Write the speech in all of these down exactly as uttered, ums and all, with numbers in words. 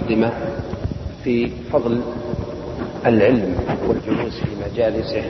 مقدمة في فضل العلم والجلوس في مجالسه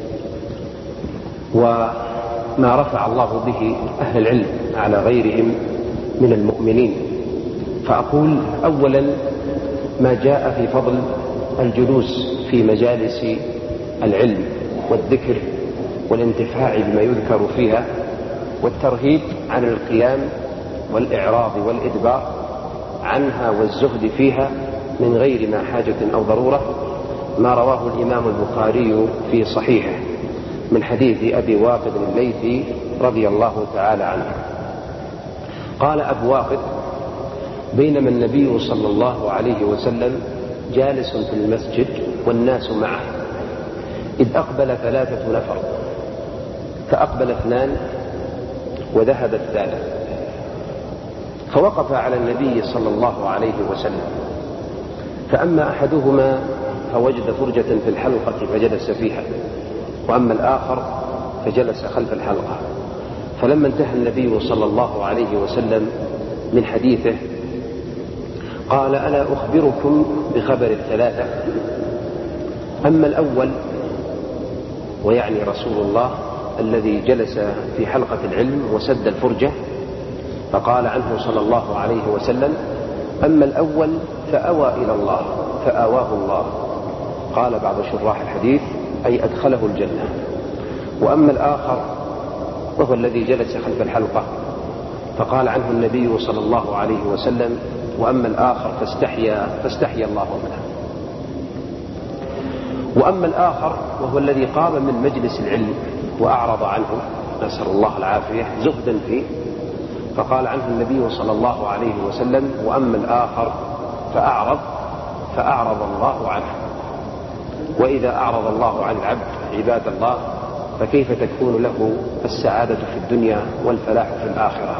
وما رفع الله به أهل العلم على غيرهم من المؤمنين. فأقول أولا ما جاء في فضل الجلوس في مجالس العلم والذكر والانتفاع بما يذكر فيها والترهيب عن القيام والإعراض والإدبار عنها والزهد فيها من غير ما حاجة أو ضرورة، ما رواه الإمام البخاري في صحيحه من حديث أبي واقد الليثي رضي الله تعالى عنه قال أبو واقد: بينما النبي صلى الله عليه وسلم جالس في المسجد والناس معه إذ أقبل ثلاثة نفر، فأقبل اثنان وذهب الثالث، فوقف على النبي صلى الله عليه وسلم، فأما أحدهما فوجد فرجة في الحلقة فجلس فيها، وأما الآخر فجلس خلف الحلقة. فلما انتهى النبي صلى الله عليه وسلم من حديثه قال: ألا أخبركم بخبر الثلاثة؟ أما الأول ويعني رسول الله الذي جلس في حلقة العلم وسد الفرجة، فقال عنه صلى الله عليه وسلم: أما الأول فأوى إلى الله فآواه الله. قال بعض شراح الحديث: أي أدخله الجنة. وأما الآخر وهو الذي جلس خلف الحلقة، فقال عنه النبي صلى الله عليه وسلم: وأما الآخر فاستحيا فاستحيا الله منه. وأما الآخر وهو الذي قام من مجلس العلم وأعرض عنه، نسأل الله العافية، زهدا فيه، فقال عنه النبي صلى الله عليه وسلم: وأما الآخر فأعرض فأعرض الله عنه. وإذا أعرض الله عن العبد عباد الله فكيف تكون له السعادة في الدنيا والفلاح في الآخرة؟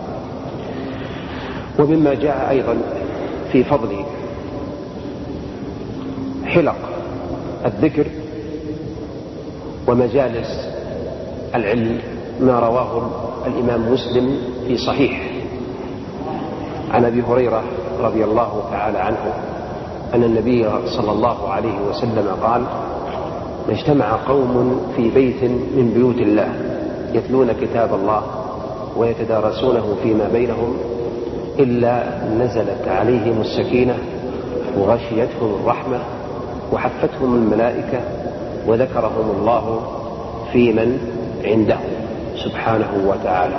ومما جاء أيضا في فضل حلق الذكر ومجالس العلم ما رواه الإمام مسلم في صحيح عن أبي هريرة رضي الله تعالى عنه أن النبي صلى الله عليه وسلم قال: ما اجتمع قوم في بيت من بيوت الله يتلون كتاب الله ويتدارسونه فيما بينهم إلا نزلت عليهم السكينة وغشيتهم الرحمة وحفتهم الملائكة وذكرهم الله في من عنده سبحانه وتعالى.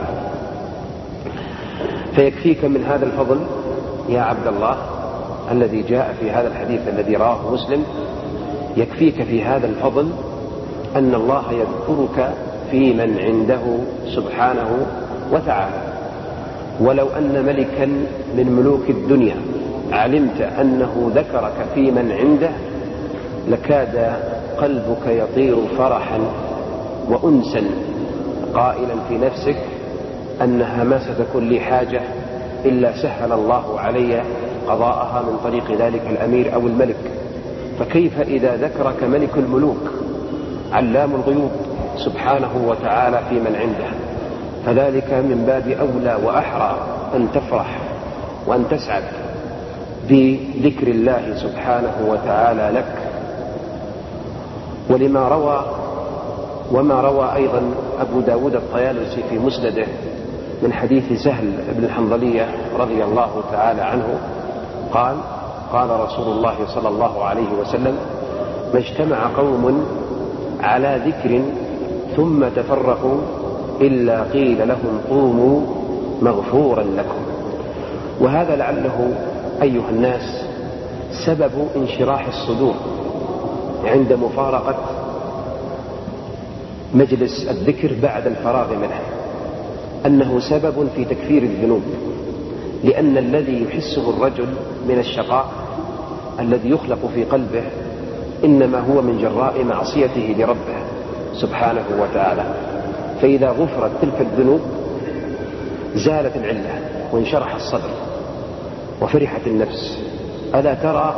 فيكفيك من هذا الفضل يا عبد الله الذي جاء في هذا الحديث الذي رواه مسلم، يكفيك في هذا الفضل أن الله يذكرك في من عنده سبحانه وتعالى. ولو أن ملكا من ملوك الدنيا علمت أنه ذكرك في من عنده لكاد قلبك يطير فرحا وأنسا، قائلا في نفسك أن همسة كل حاجة إلا سهل الله علي قضاءها من طريق ذلك الأمير أو الملك. فكيف إذا ذكرك ملك الملوك علام الغيوب سبحانه وتعالى في من عنده؟ فذلك من باب أولى وأحرى أن تفرح وأن تسعد بذكر الله سبحانه وتعالى لك. ولما روى وما روى أيضا أبو داود الطيالسي في مسنده من حديث سهل بن الحنظلية رضي الله تعالى عنه قال: قال رسول الله صلى الله عليه وسلم: ما اجتمع قوم على ذكر ثم تفرقوا إلا قيل لهم قوموا مغفورا لكم. وهذا لعله أيها الناس سبب انشراح الصدور عند مفارقة مجلس الذكر بعد الفراغ منه، أنه سبب في تكفير الذنوب، لأن الذي يحسه الرجل من الشقاء الذي يخلق في قلبه إنما هو من جراء معصيته لربه سبحانه وتعالى. فإذا غفرت تلك الذنوب زالت العلة وانشرح الصدر وفرحت النفس. ألا ترى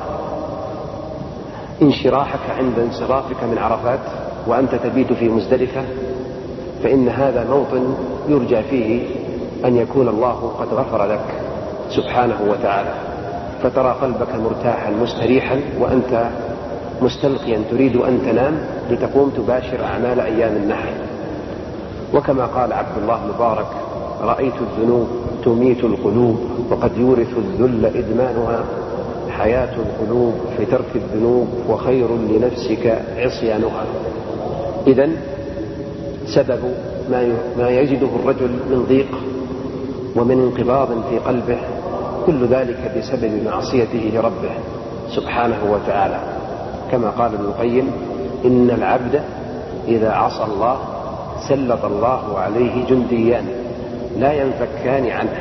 انشراحك عند انصرافك من عرفات وأنت تبيت في مزدلفة؟ فإن هذا موطن يرجى فيه أن يكون الله قد غفر لك سبحانه وتعالى. فترى قلبك مرتاحا مستريحا وأنت مستلقيا تريد أن تنام لتقوم تباشر أعمال أيام النحر. وكما قال عبد الله مبارك: رأيت الذنوب تميت القلوب وقد يورث الذل إدمانها، حياة القلوب في ترك الذنوب وخير لنفسك عصيانها. إذن سبب ما يجده الرجل من ضيق ومن انقباض في قلبه كل ذلك بسبب معصيته لربه سبحانه وتعالى، كما قال ابن القيم: إن العبد إذا عصى الله سلط الله عليه جنديان لا ينفكان عنه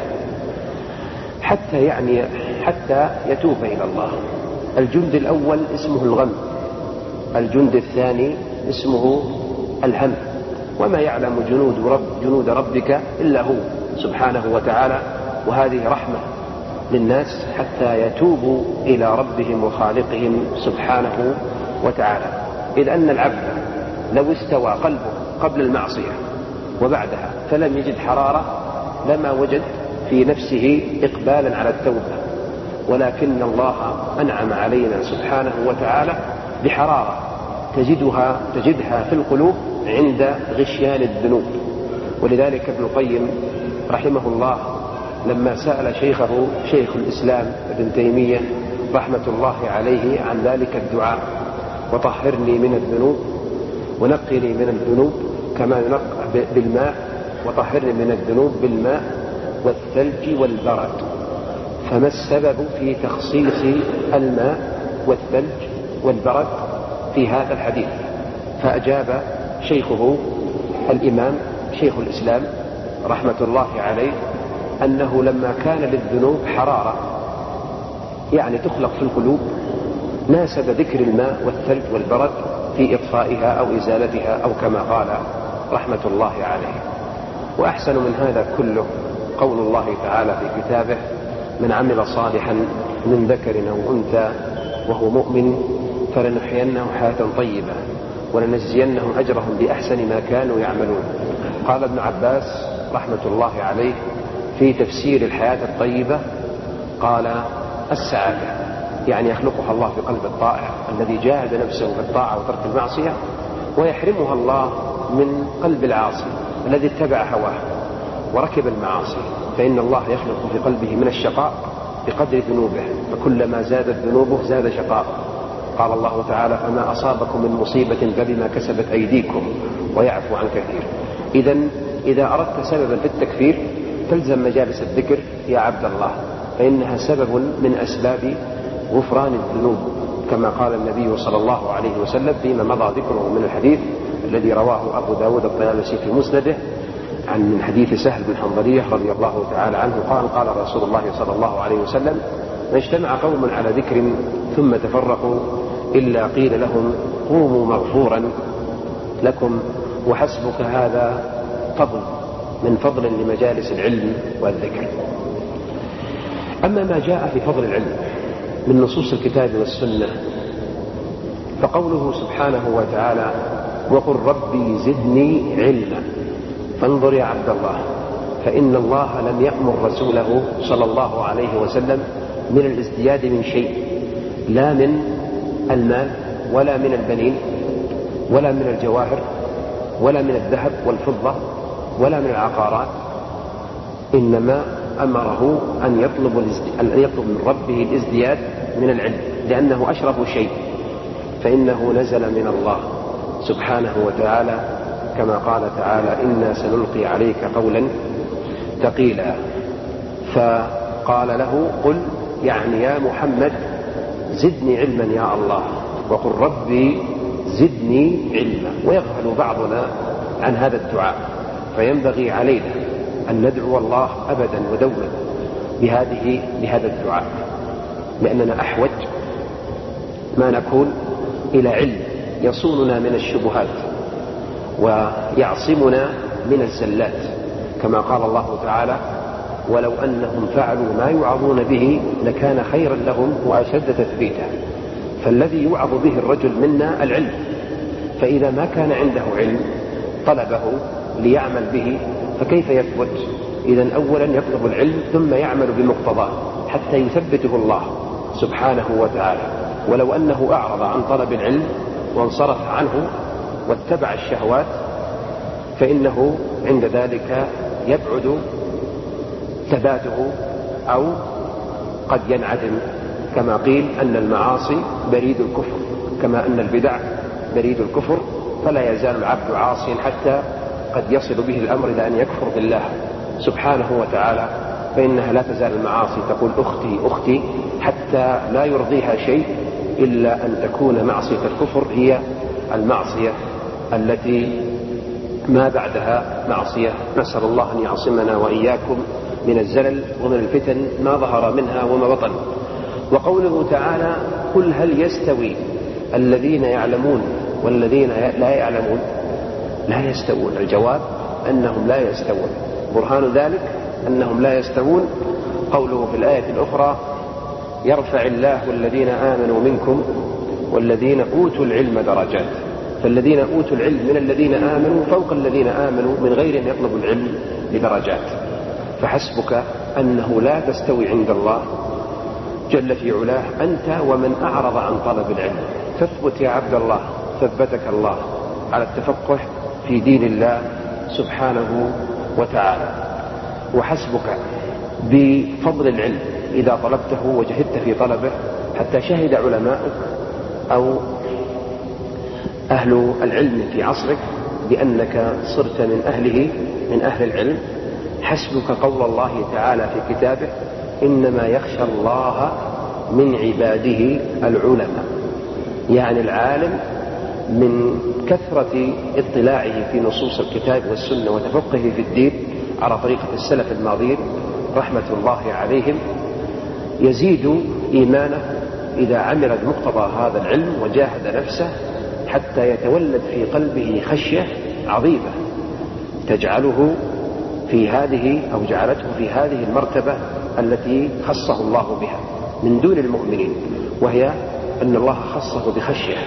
حتى يعني حتى يتوب إلى الله. الجند الأول اسمه الغم، الجند الثاني اسمه الهم، وما يعلم جنود, رب جنود ربك إلا هو سبحانه وتعالى. وهذه رحمة للناس حتى يتوبوا إلى ربهم وخالقهم سبحانه وتعالى. إذ أن العبد لو استوى قلبه قبل المعصية وبعدها فلم يجد حرارة لما وجد في نفسه إقبالا على التوبة، ولكن الله أنعم علينا سبحانه وتعالى بحرارة تجدها, تجدها في القلوب عند غشيان الذنوب. ولذلك ابن القيم رحمه الله لما سأل شيخه شيخ الإسلام ابن تيمية رحمة الله عليه عن ذلك الدعاء: وطهرني من الذنوب ونقني من الذنوب كما ينقى بالماء، وطهرني من الذنوب بالماء والثلج والبرد، فما السبب في تخصيص الماء والثلج والبرد في هذا الحديث؟ فأجاب شيخه الإمام شيخ الإسلام رحمة الله عليه أنه لما كان للذنوب حرارة يعني تخلق في القلوب ناسب ذكر الماء والثلج والبرد في إطفائها أو إزالتها، أو كما قال رحمة الله عليه. وأحسن من هذا كله قول الله تعالى في كتابه: من عمل صالحا من ذكر أو أنثى وهو مؤمن فلنحيينه حياة طيبة ولنجزينهم أجرهم بأحسن ما كانوا يعملون. قال ابن عباس رحمة الله عليه في تفسير الحياة الطيبة قال: السعادة، يعني يخلقها الله في قلب الطائع الذي جاهد نفسه في الطاعة وترك المعصية، ويحرمها الله من قلب العاصي الذي اتبع هواه وركب المعاصي، فإن الله يخلق في قلبه من الشقاء بقدر ذنوبه، فكلما زادت ذنوبه زاد شقاء. قال الله تعالى: فما أصابكم من مصيبة فبما كسبت أيديكم ويعفو عن كثير. إذن إذا أردت سببا في التكفير تلزم مجالس الذكر يا عبد الله، فإنها سبب من أسباب غفران الذنوب، كما قال النبي صلى الله عليه وسلم فيما مضى ذكره من الحديث الذي رواه أبو داود الطيالسي في مسنده عن من حديث سهل بن حنظلية رضي الله تعالى عنه قال: قال رسول الله صلى الله عليه وسلم: ما اجتمع قوم على ذكر ثم تفرقوا إلا قيل لهم قوموا مغفورا لكم وحسبك هذا فضل من فضل لمجالس العلم والذكر. أما ما جاء في فضل العلم من نصوص الكتاب والسنة فقوله سبحانه وتعالى: وقل ربي زدني علما. فانظر يا عبد الله، فإن الله لم يأمر رسوله صلى الله عليه وسلم من الازدياد من شيء، لا من المال ولا من البنين ولا من الجواهر ولا من الذهب والفضة ولا من العقارات، إنما أمره أن يطلب, أن يطلب من ربه الازدياد من العلم، لأنه أشرف شيء، فإنه نزل من الله سبحانه وتعالى، كما قال تعالى: إنا سنلقي عليك قولا ثقيلا. فقال له: قل يعني يا محمد زدني علما يا الله، وقل ربي زدني علما. ويغفل بعضنا عن هذا الدعاء، فينبغي علينا أن ندعو الله أبدا ودوما بهذه بهذا الدعاء، لأننا أحوج ما نكون إلى علم يصوننا من الشبهات ويعصمنا من الزلات، كما قال الله تعالى: ولو أنهم فعلوا ما يوعظون به لكان خيرا لهم وأشد تثبيتا. فالذي يوعظ به الرجل منا العلم، فإذا ما كان عنده علم طلبه ليعمل به فكيف يثبت؟ إذن أولا يطلب العلم ثم يعمل بمقتضاه حتى يثبته الله سبحانه وتعالى. ولو أنه أعرض عن طلب العلم وانصرف عنه واتبع الشهوات فإنه عند ذلك يبعد ثباته أو قد ينعدم، كما قيل أن المعاصي بريد الكفر، كما أن البدع بريد الكفر، فلا يزال العبد عاصيا حتى قد يصل به الأمر إلى أن يكفر بالله سبحانه وتعالى. فإنها لا تزال المعاصي تقول أختي أختي حتى لا يرضيها شيء إلا أن تكون معصية الكفر هي المعصية التي ما بعدها معصية. نسأل الله أن يعصمنا وإياكم من الزلل ومن الفتن ما ظهر منها وما بطن. وقوله تعالى قل هل يستوي الذين يعلمون والذين لا يعلمون؟ لا يستوون. الجواب أنهم لا يستوون. برهان ذلك أنهم لا يستوون قوله في الآية الأخرى يرفع الله الذين آمنوا منكم والذين أوتوا العلم درجات. فالذين أوتوا العلم من الذين آمنوا فوق الذين آمنوا من غير أن يطلبوا العلم بدرجات. فحسبك أنه لا تستوي عند الله جل في علاه أنت ومن أعرض عن طلب العلم. فاثبت يا عبد الله، ثبتك الله على التفقه في دين الله سبحانه وتعالى. وحسبك بفضل العلم إذا طلبته وجهدت في طلبه حتى شهد علماؤك أو أهل العلم في عصرك بأنك صرت من أهله من أهل العلم. حسبك قول الله تعالى في كتابه إنما يخشى الله من عباده العلماء، يعني العالم من كثرة اطلاعه في نصوص الكتاب والسنة وتفقهه في الدين على طريقة السلف الماضين رحمة الله عليهم يزيد إيمانه إذا عمل بمقتضى هذا العلم وجاهد نفسه حتى يتولد في قلبه خشية عظيمة تجعله في هذه أو جعلته في هذه المرتبة التي خصه الله بها من دون المؤمنين، وهي أن الله خصه بخشية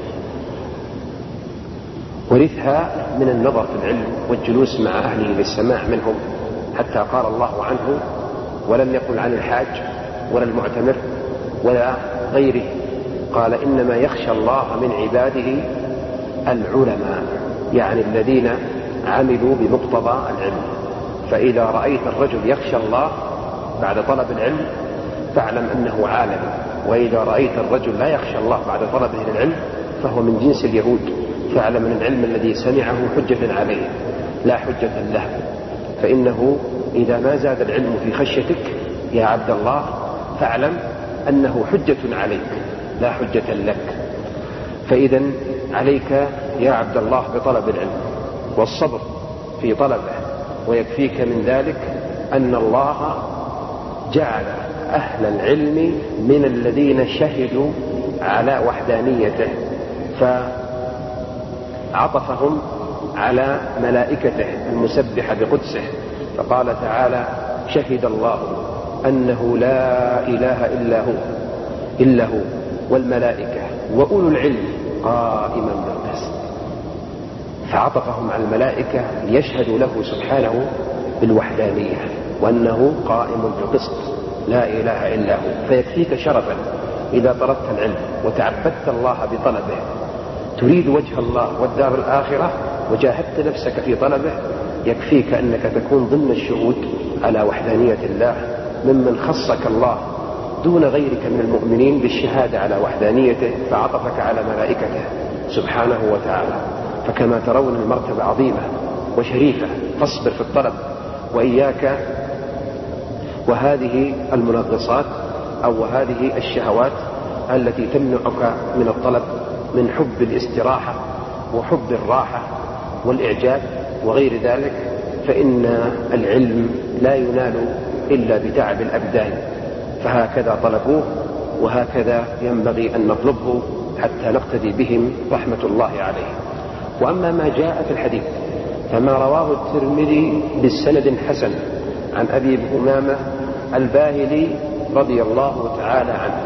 ورثها من النظر في العلم والجلوس مع أهله للسماع منهم، حتى قال الله عنه ولم يقل عن الحاج ولا المعتمر ولا غيره، قال إنما يخشى الله من عباده العلماء، يعني الذين عملوا بمقتضى العلم. فإذا رأيت الرجل يخشى الله بعد طلب العلم فاعلم أنه عالم، وإذا رأيت الرجل لا يخشى الله بعد طلبه للعلم فهو من جنس اليهود، فاعلم أن العلم الذي سمعه حجة عليه لا حجة له. فإنه إذا ما زاد العلم في خشيتك يا عبد الله فاعلم أنه حجة عليك لا حجة لك. فإذا عليك يا عبد الله بطلب العلم والصبر في طلبه، ويكفيك من ذلك أن الله جعل أهل العلم من الذين شهدوا على وحدانيته فعطفهم على ملائكته المسبحة بقدسه، فقال تعالى شهد الله أنه لا إله إلا هو إلا هو والملائكة وأولو العلم قائما بالقسط، فعطفهم على الملائكة ليشهدوا له سبحانه بالوحدانية وأنه قائم بالقسط لا إله إلا هو. فيكفيك شرفا إذا طلبت العلم وتعبدت الله بطلبه تريد وجه الله والدار الآخرة وجاهدت نفسك في طلبه، يكفيك أنك تكون ضمن الشهود على وحدانية الله ممن خصك الله دون غيرك من المؤمنين بالشهادة على وحدانيته فعطفك على ملائكته سبحانه وتعالى. فكما ترون المرتبة عظيمة وشريفة، فاصبر في الطلب وإياك وهذه المنغصات أو هذه الشهوات التي تمنعك من الطلب من حب الاستراحة وحب الراحة والإعجاب وغير ذلك، فإن العلم لا ينال إلا بتعب الأبدان، فهكذا طلبوه وهكذا ينبغي أن نطلبه حتى نقتدي بهم رحمة الله عليه. وأما ما جاء في الحديث فما رواه الترمذي بالسند حسن عن أبي أمامة الباهلي رضي الله تعالى عنه،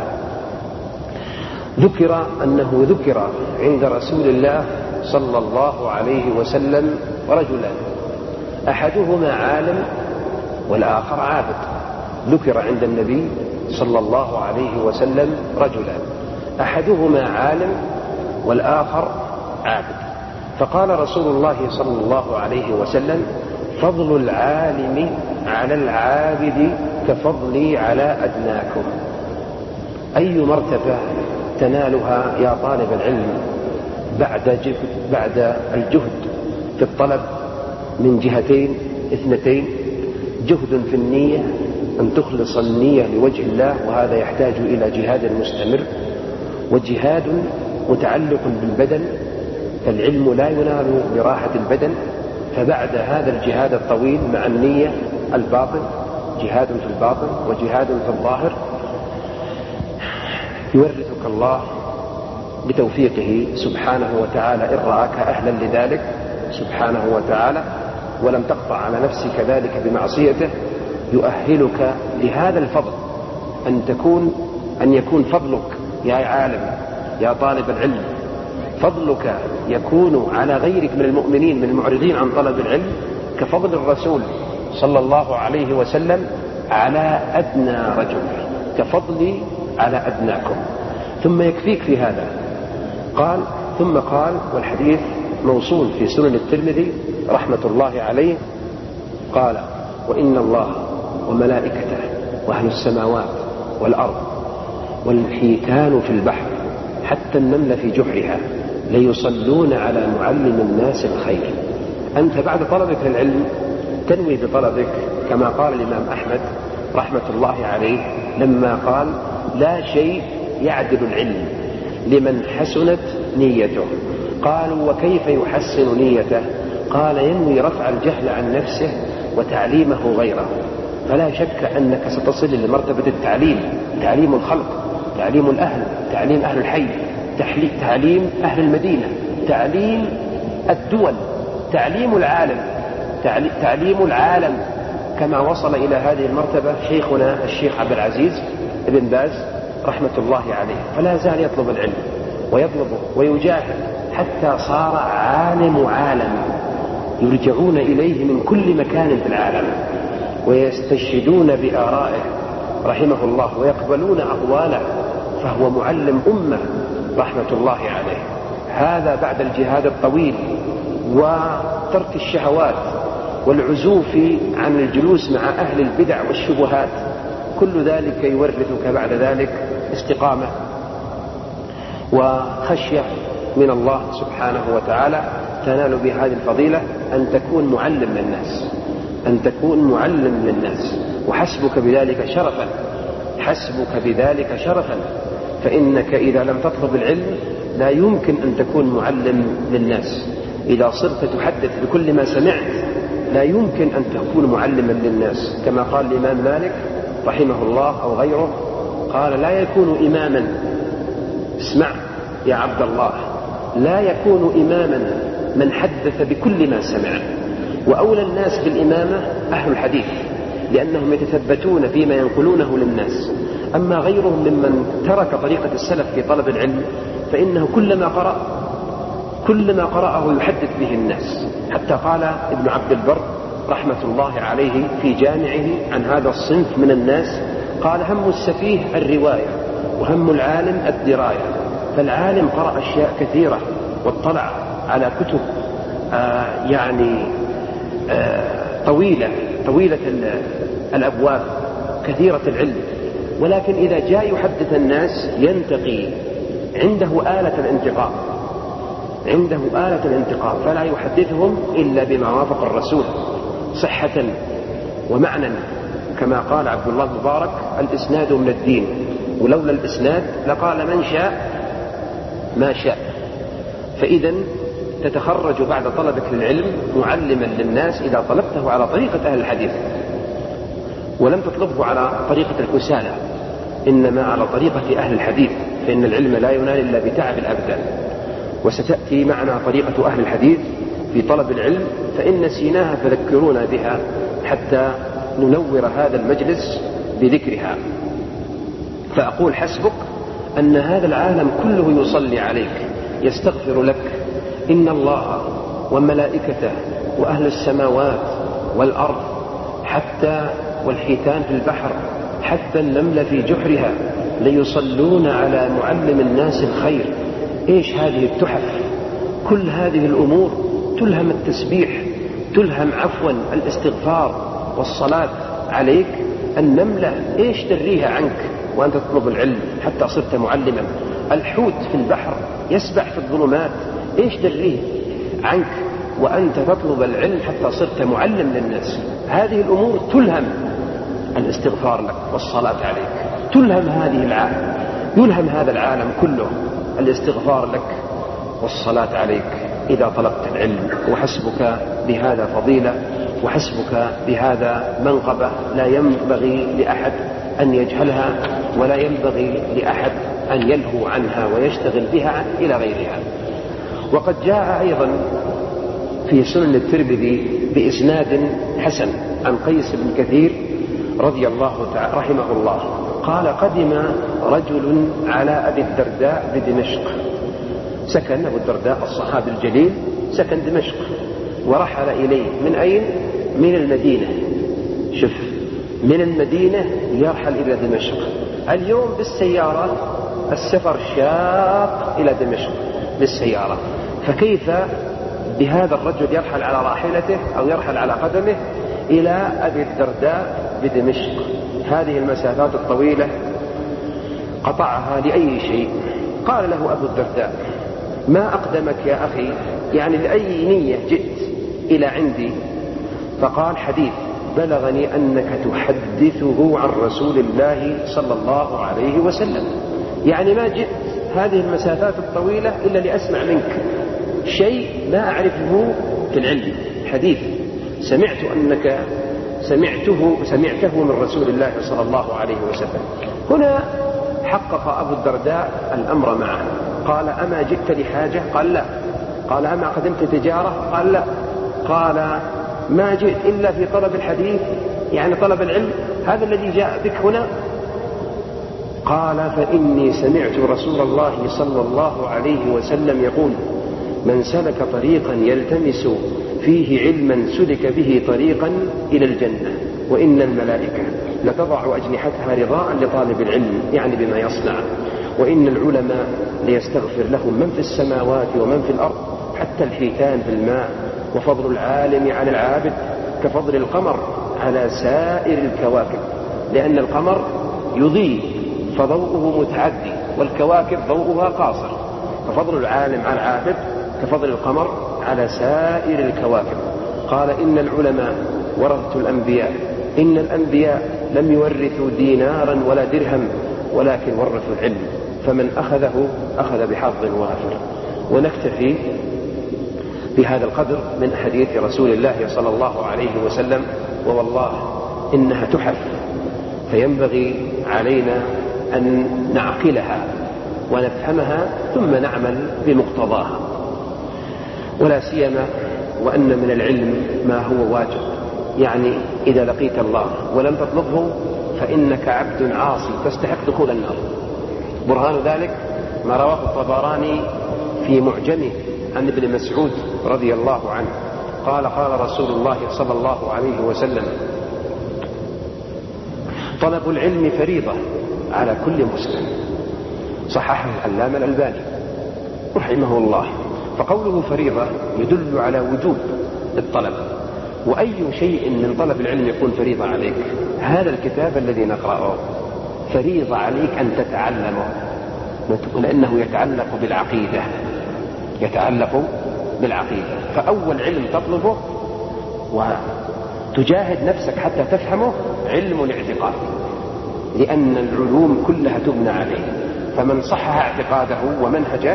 ذكر أنه ذكر عند رسول الله صلى الله عليه وسلم رجلان، أحدهما عالم والآخر عابد، ذكر عند النبي صلى الله عليه وسلم رجلان، أحدهما عالم والآخر عابد، فقال رسول الله صلى الله عليه وسلم: فضل العالم على العابد كفضلي على أدناكم. أي مرتبة تنالها يا طالب العلم بعد جهد بعد الجهد في الطلب من جهتين اثنتين: جهد في النية، أن تخلص النية لوجه الله، وهذا يحتاج إلى جهاد مستمر، وجهاد متعلق بالبدن، فالعلم لا ينال براحة البدن، فبعد هذا الجهاد الطويل مع النية الباطن، جهاد في الباطن وجهاد في الظاهر، يورثك الله بتوفيقه سبحانه وتعالى إن رآك أهلا لذلك سبحانه وتعالى ولم تقطع على نفسك ذلك بمعصيته، يؤهلك لهذا الفضل، أن تكون أن يكون فضلك يا عالم يا طالب العلم، فضلك يكون على غيرك من المؤمنين من المعرضين عن طلب العلم كفضل الرسول صلى الله عليه وسلم على أدنى رجل، كفضلي على أدناكم. ثم يكفيك في هذا قال ثم قال والحديث موصول في سنن الترمذي رحمة الله عليه، قال: وإن الله وملائكته وأهل السماوات والأرض والحيتان في البحر حتى النمل في جحرها ليصلون على معلم الناس الخير. أنت بعد طلبك للعلم تنوي بطلبك كما قال الإمام أحمد رحمة الله عليه لما قال: لا شيء يعدل العلم لمن حسنت نيته. قالوا: وكيف يحسن نيته؟ قال: ينوي رفع الجهل عن نفسه وتعليمه غيره. فلا شك أنك ستصل لمرتبة التعليم، تعليم الخلق، تعليم الأهل، تعليم أهل الحي، تعليم أهل المدينة، تعليم الدول، تعليم العالم، تعليم العالم، كما وصل إلى هذه المرتبة شيخنا الشيخ عبد العزيز بن باز رحمة الله عليه. فلا زال يطلب العلم ويطلبه ويجاهد حتى صار عالم عالم يرجعون إليه من كل مكان في العالم ويستشهدون بآرائه رحمه الله ويقبلون أقواله، فهو معلم أمة رحمة الله عليه. هذا بعد الجهاد الطويل وترك الشهوات والعزوف عن الجلوس مع أهل البدع والشبهات، كل ذلك يورثك بعد ذلك استقامة وخشية من الله سبحانه وتعالى، تنال بهذه الفضيلة أن تكون معلم للناس، أن تكون معلم للناس، وحسبك بذلك شرفا، حسبك بذلك شرفا، فإنك إذا لم تطلب العلم لا يمكن أن تكون معلم للناس. إذا صرت تحدث بكل ما سمعت لا يمكن أن تكون معلما للناس، كما قال الإمام مالك رحمه الله أو غيره، قال: لا يكون إماما، اسمع يا عبد الله، لا يكون إماما من حدث بكل ما سمع. وأولى الناس بالإمامة أهل الحديث، لأنهم يتثبتون فيما ينقلونه للناس. أما غيرهم ممن ترك طريقة السلف في طلب العلم فإنه كلما قرأ كلما قرأه يحدث به الناس. حتى قال ابن عبد البر رحمة الله عليه في جامعه عن هذا الصنف من الناس، قال: هم السفيه الرواية وهم العالم الدراية. فالعالم قرأ أشياء كثيرة واطلع على كتب آه يعني آه طويلة طويلة الأبواب كثيرة العلم، ولكن إذا جاء يحدث الناس ينتقي، عنده آلة الانتقاء، عنده آلة الانتقاء، فلا يحدثهم إلا بما وافق الرسول صحة ومعنى، كما قال عبد الله المبارك: الإسناد من الدين، ولولا الإسناد لقال من شاء ما شاء. فإذا تتخرج بعد طلبك للعلم معلما للناس إذا طلبته على طريقة أهل الحديث، ولم تطلبه على طريقة الكسالى، إنما على طريقة أهل الحديث، فإن العلم لا ينال إلا بتعب الأبدان. وستأتي معنا طريقة أهل الحديث في طلب العلم، فإن نسيناها فذكرونا بها حتى ننور هذا المجلس بذكرها. فأقول: حسبك أن هذا العالم كله يصلي عليك، يستغفر لك. إن الله وملائكته وأهل السماوات والأرض حتى والحيتان في البحر حتى النمل في جحرها ليصلون على معلم الناس الخير. إيش هذه التحف؟ كل هذه الأمور تلهم التسبيح، تلهم عفوا الاستغفار والصلاة عليك. النملة إيش دريها عنك وأنت تطلب العلم حتى صرت معلما؟ الحوت في البحر يسبح في الظلمات، إيش دريه عنك وأنت تطلب العلم حتى صرت معلم للناس؟ هذه الأمور تلهم الاستغفار لك والصلاة عليك، تلهم هذه العالم، يلهم هذا العالم كله الاستغفار لك والصلاة عليك إذا طلبت العلم. وحسبك بهذا فضيلة، وحسبك بهذا منقبة لا ينبغي لأحد أن يجهلها، ولا ينبغي لأحد أن يلهو عنها ويشتغل بها إلى غيرها. وقد جاء أيضا في سنن الترمذي بإسناد حسن عن قيس بن كثير رضي الله تعالى رحمه الله قال: قدم رجل على أبي الدرداء بدمشق. سكن أبو الدرداء الصحابي الجليل سكن دمشق، ورحل إليه من أين؟ من المدينة. شوف، من المدينة يرحل إلى دمشق. اليوم بالسيارة السفر شاق إلى دمشق بالسيارة، فكيف بهذا الرجل يرحل على راحلته أو يرحل على قدمه إلى أبي الدرداء بدمشق؟ هذه المسافات الطويلة قطعها لأي شيء. قال له أبو الدرداء: ما أقدمك يا أخي؟ يعني لأي نية جئت إلى عندي؟ فقال: حديث بلغني أنك تحدثه عن رسول الله صلى الله عليه وسلم. يعني ما جئت هذه المسافات الطويلة إلا لأسمع منك شيء لا أعرفه في العلم، حديث سمعت أنك سمعته سمعته من رسول الله صلى الله عليه وسلم. هنا حقق أبو الدرداء الأمر معه. قال: أما جئت لحاجة؟ قال: لا. قال: أما قدمت تجارة؟ قال: لا. قال: ما جئت إلا في طلب الحديث، يعني طلب العلم، هذا الذي جاء بك هنا؟ قال: فإني سمعت رسول الله صلى الله عليه وسلم يقول: من سلك طريقا يلتمس فيه علما سلك به طريقا إلى الجنة، وإن الملائكة لتضع أجنحتها رضاء لطالب العلم، يعني بما يصنع، وإن العلماء ليستغفر لهم من في السماوات ومن في الأرض حتى الحيتان في الماء، وفضل العالم على العابد كفضل القمر على سائر الكواكب، لأن القمر يضيء فضوءه متعدي والكواكب ضوءها قاصر، ففضل العالم على العابد كفضل القمر على سائر الكواكب. قال: إن العلماء ورثوا الأنبياء، إن الأنبياء لم يورثوا دينارا ولا درهم ولكن ورثوا العلم، فمن أخذه أخذ بحظ وافر. ونكتفي بهذا القدر من حديث رسول الله صلى الله عليه وسلم، ووالله إنها تحف، فينبغي علينا أن نعقلها ونفهمها ثم نعمل بمقتضاها، ولا سيما وأن من العلم ما هو واجب. يعني إذا لقيت الله ولم تطلبه فإنك عبد عاصي تستحق دخول النار. برهان ذلك ما رواه الطبراني في معجمه عن ابن مسعود رضي الله عنه قال: قال رسول الله صلى الله عليه وسلم: طلب العلم فريضة على كل مسلم. صححه العلامة الألباني رحمه الله. فقوله فريضة يدل على وجوب الطلب. وأي شيء من طلب العلم يكون فريضة عليك؟ هذا الكتاب الذي نقرأه فريضة عليك أن تتعلمه، لأنه يتعلق بالعقيدة، يتعلق بالعقيدة. فأول علم تطلبه وتجاهد نفسك حتى تفهمه علم الاعتقاد، لأن العلوم كلها تبنى عليه. فمن صحح اعتقاده ومنهجه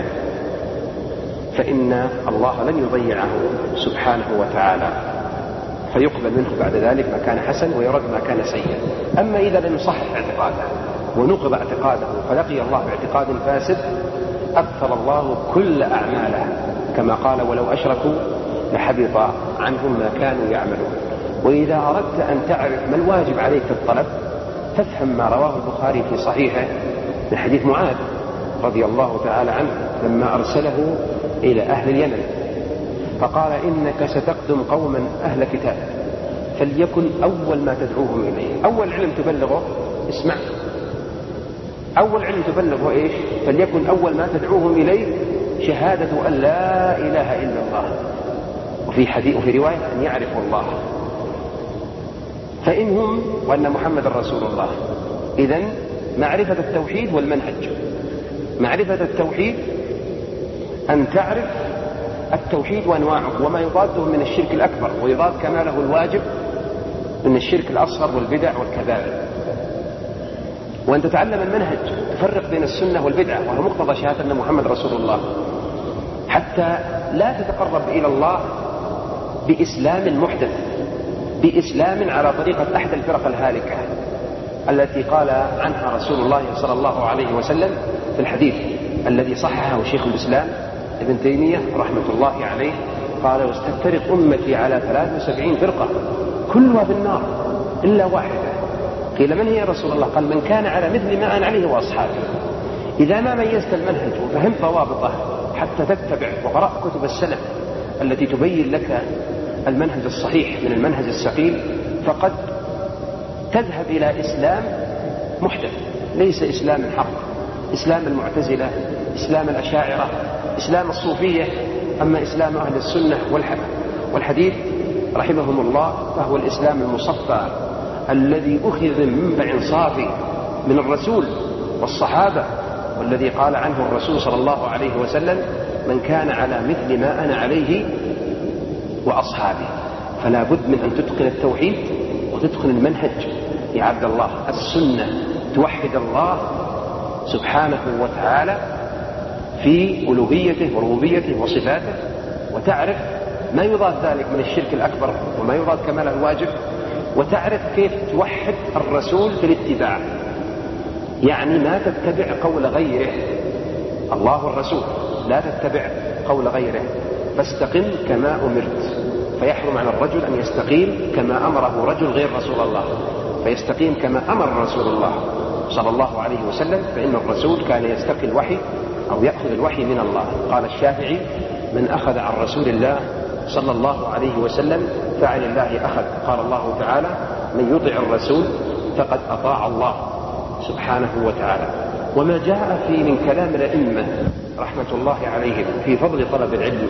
فإن الله لن يضيعه سبحانه وتعالى، فيقبل منه بعد ذلك ما كان حسن ويرد ما كان سيء. أما إذا لم يصحح اعتقاده ونقض اعتقاده فلقي الله باعتقاد فاسد أبطل الله كل أعماله، كما قال: ولو أشركوا لحبط عنهم ما كانوا يعملون. وإذا أردت أن تعرف ما الواجب عليك في الطلب فافهم ما رواه البخاري في صحيحه من حديث معاذ رضي الله تعالى عنه لما أرسله إلى أهل اليمن فقال: إنك ستقدم قوما أهل كتاب فليكن أول ما تدعوهم إليه، أول علم تبلغه اسمع، أول علم تبلغه إيش؟ فليكن أول ما تدعوهم إليه شهادة أن لا إله إلا الله، وفي حديث وفي رواية أن يعرفوا الله، فإنهم وأن محمد رسول الله. إذن معرفة التوحيد والمنهج، معرفة التوحيد أن تعرف التوحيد وأنواعه وما يضاده من الشرك الأكبر ويضاد كماله الواجب من الشرك الأصغر والبدع والكبائر، وأن تتعلم المنهج تفرق بين السنة والبدعة، وهو مقتضى شهادة أن محمد رسول الله، حتى لا تتقرب إلى الله بإسلام محدث، بإسلام على طريقة أحد الفرق الهالكة التي قال عنها رسول الله صلى الله عليه وسلم في الحديث الذي صححه شيخ الإسلام ابن تيمية رحمة الله عليه، قال: واستفترق أمتي على ثلاث وسبعين فرقة كلها في النار إلا واحدة. قيل: من هي يا رسول الله؟ قال: من كان على مثل ما أنا عليه وأصحابي. إذا ما ميزت المنهج وفهمت ضوابطه حتى تتبع وقرأت كتب السلف التي تبين لك المنهج الصحيح من المنهج السقيم، فقد تذهب إلى إسلام محدث ليس إسلام حق، إسلام المعتزلة، إسلام الأشاعرة، إسلام الصوفية. أما إسلام أهل السنة والحديث رحمهم الله فهو الإسلام المصفى الذي أخذ من منبع صافي من الرسول والصحابة، والذي قال عنه الرسول صلى الله عليه وسلم: من كان على مثل ما أنا عليه وأصحابي. فلا بد من أن تتقن التوحيد وتتقن المنهج يا عبد الله، السنة، توحد الله سبحانه وتعالى في ألوهيته وربوبيته وصفاته، وتعرف ما يضاد ذلك من الشرك الأكبر وما يضاد كمال الواجب، وتعرف كيف توحد الرسول في الاتباع، يعني ما تتبع قول غيره، الله والرسول، لا تتبع قول غيره، فاستقم كما أمرت. فيحرم على الرجل أن يستقيم كما أمره رجل غير رسول الله، فيستقيم كما أمر رسول الله صلى الله عليه وسلم، فإن الرسول كان يستقي الوحي أو يأخذ الوحي من الله. قال الشافعي: من أخذ عن رسول الله صلى الله عليه وسلم فعن الله أخذ. قال الله تعالى: من يطع الرسول فقد أطاع الله سبحانه وتعالى. وما جاء في من كلام الأئمة رحمة الله عليهم في فضل طلب العلم،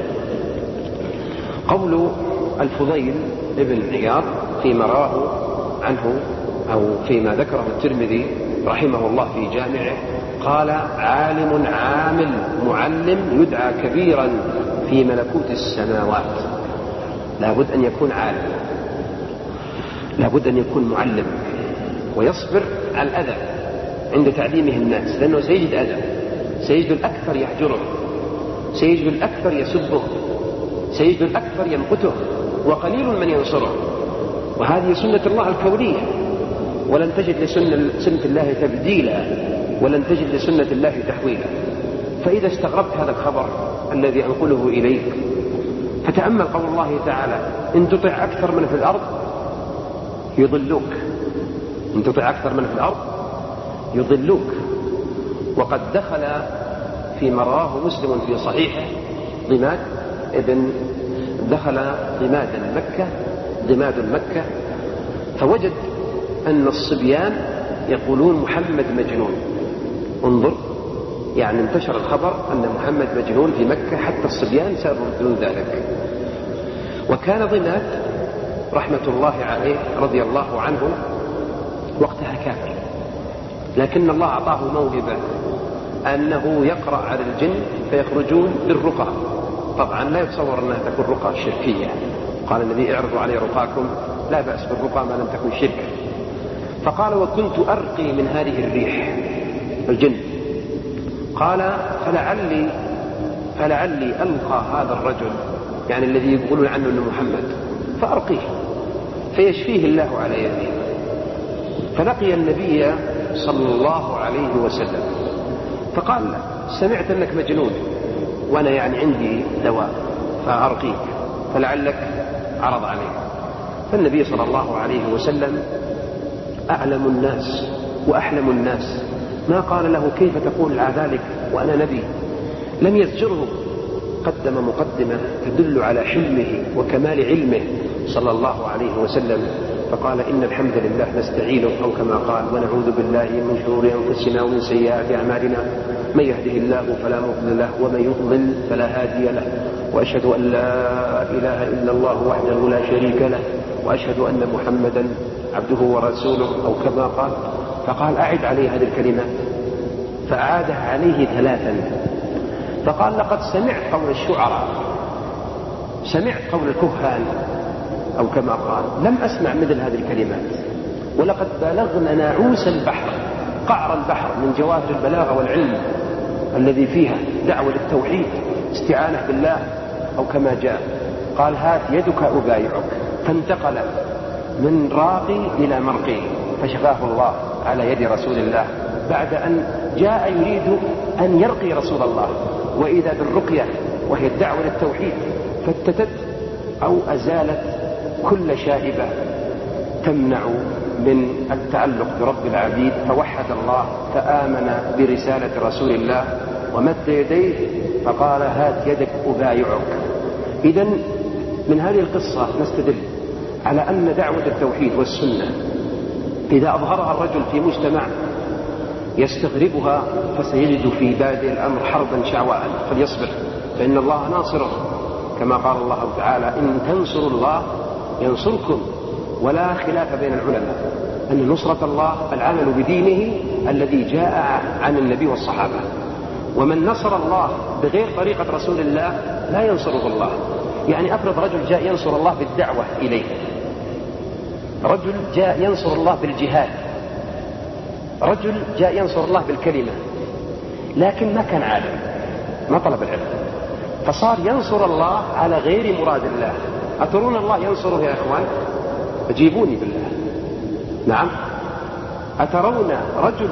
قول الفضيل ابن عياض فيما راه عنه أو فيما ذكره الترمذي رحمه الله في جامعه، قال: عالم عامل معلم يدعى كبيرا في ملكوت السماوات. لابد أن يكون عالم، لابد أن يكون معلم، ويصبر على الأذى عند تعليمه الناس، لأنه سيجد أذى، سيجد الأكثر يحجره، سيجد الأكثر يسبه، سيجد الأكثر ينقته، وقليل من ينصره. وهذه سنة الله الكونية، ولن تجد لسنة الله تبديلا، ولن تجد لسنة الله تحويلا. فإذا استغربت هذا الخبر الذي أنقله إليك فتأمل قول الله تعالى: إن تطع أكثر من في الأرض يضلوك، إن تطع أكثر من في الأرض يضلوك. وقد دخل في مراه مسلم في صحيحه ضماد ابن دخل ضماد مكة ضماد مكة فوجد أن الصبيان يقولون محمد مجنون. انظر، يعني انتشر الخبر أن محمد مجنون في مكة حتى الصبيان صاروا يقولون ذلك. وكان ضماد رحمة الله عليه رضي الله عنه وقتها كافر، لكن الله أعطاه موهبة أنه يقرأ على الجن فيخرجون بالرقى. طبعا لا يتصور أنها تكون رقى شركية، قال النبي: اعرضوا علي رقاكم، لا بأس بالرقى ما لم تكن شرك. فقال: وكنت أرقي من هذه الريح الجن. قال: فلعلي فلعلي ألقى هذا الرجل، يعني الذي يقولون عنه أنه محمد، فأرقيه فيشفيه الله على يديه. فلقي النبي صلى الله عليه وسلم فقال: سمعت أنك مجنون وأنا يعني عندي دواء فأرقيك فلعلك عرض عليه. فالنبي صلى الله عليه وسلم أعلم الناس وأحلم الناس، ما قال له: كيف تقول على ذلك وأنا نبي؟ لم يزجره، قدم مقدمة تدل على حلمه وكمال علمه صلى الله عليه وسلم فقال إن الحمد لله نستعينه، أو كما قال ونعوذ بالله من شرور أنفسنا ومن سيئات أعمالنا من يهده الله فلا مضل له ومن يضلل فلا هادي له، وأشهد أن لا إله إلا الله وحده لا شريك له، وأشهد أن محمدا عبده ورسوله، أو كما قال. فقال أعد عليه هذه الكلمة، فأعادها عليه ثلاثا، فقال لقد سمعت قول الشعراء، سمعت قول الكهان، أو كما قال لم أسمع مثل هذه الكلمات، ولقد بلغنا ناعوس البحر قعر البحر من جواهر البلاغة والعلم الذي فيها دعوة للتوحيد استعانة بالله، أو كما جاء قال هات يدك أبايعك، فانتقل من راقي إلى مرقي فشفاه الله على يد رسول الله بعد أن جاء يريد أن يرقي رسول الله، وإذا بالرقية وهي الدعوة للتوحيد فتتت أو أزالت كل شائبة تمنع من التعلق برب العبيد، فوحد الله فآمن برسالة رسول الله ومد يديه فقال هات يدك أبايعك. إذن من هذه القصة نستدل على أن دعوة التوحيد والسنة إذا أظهرها الرجل في مجتمع يستغربها فسيجد في بادئ الأمر حربا شعواء، فليصبر فإن الله ناصره، كما قال الله تعالى إن تنصروا الله ينصركم، ولا خلاف بين العلماء أن نصرة الله العمل بدينه الذي جاء عن النبي والصحابة، ومن نصر الله بغير طريقة رسول الله لا ينصره الله. يعني أفرض رجل جاء ينصر الله بالدعوة إليه، رجل جاء ينصر الله بالجهاد، رجل جاء ينصر الله بالكلمة، لكن ما كان عالم، ما طلب العلم، فصار ينصر الله على غير مراد الله. أترون الله ينصره يا إخوان؟ أجيبوني بالله. نعم، أترون رجل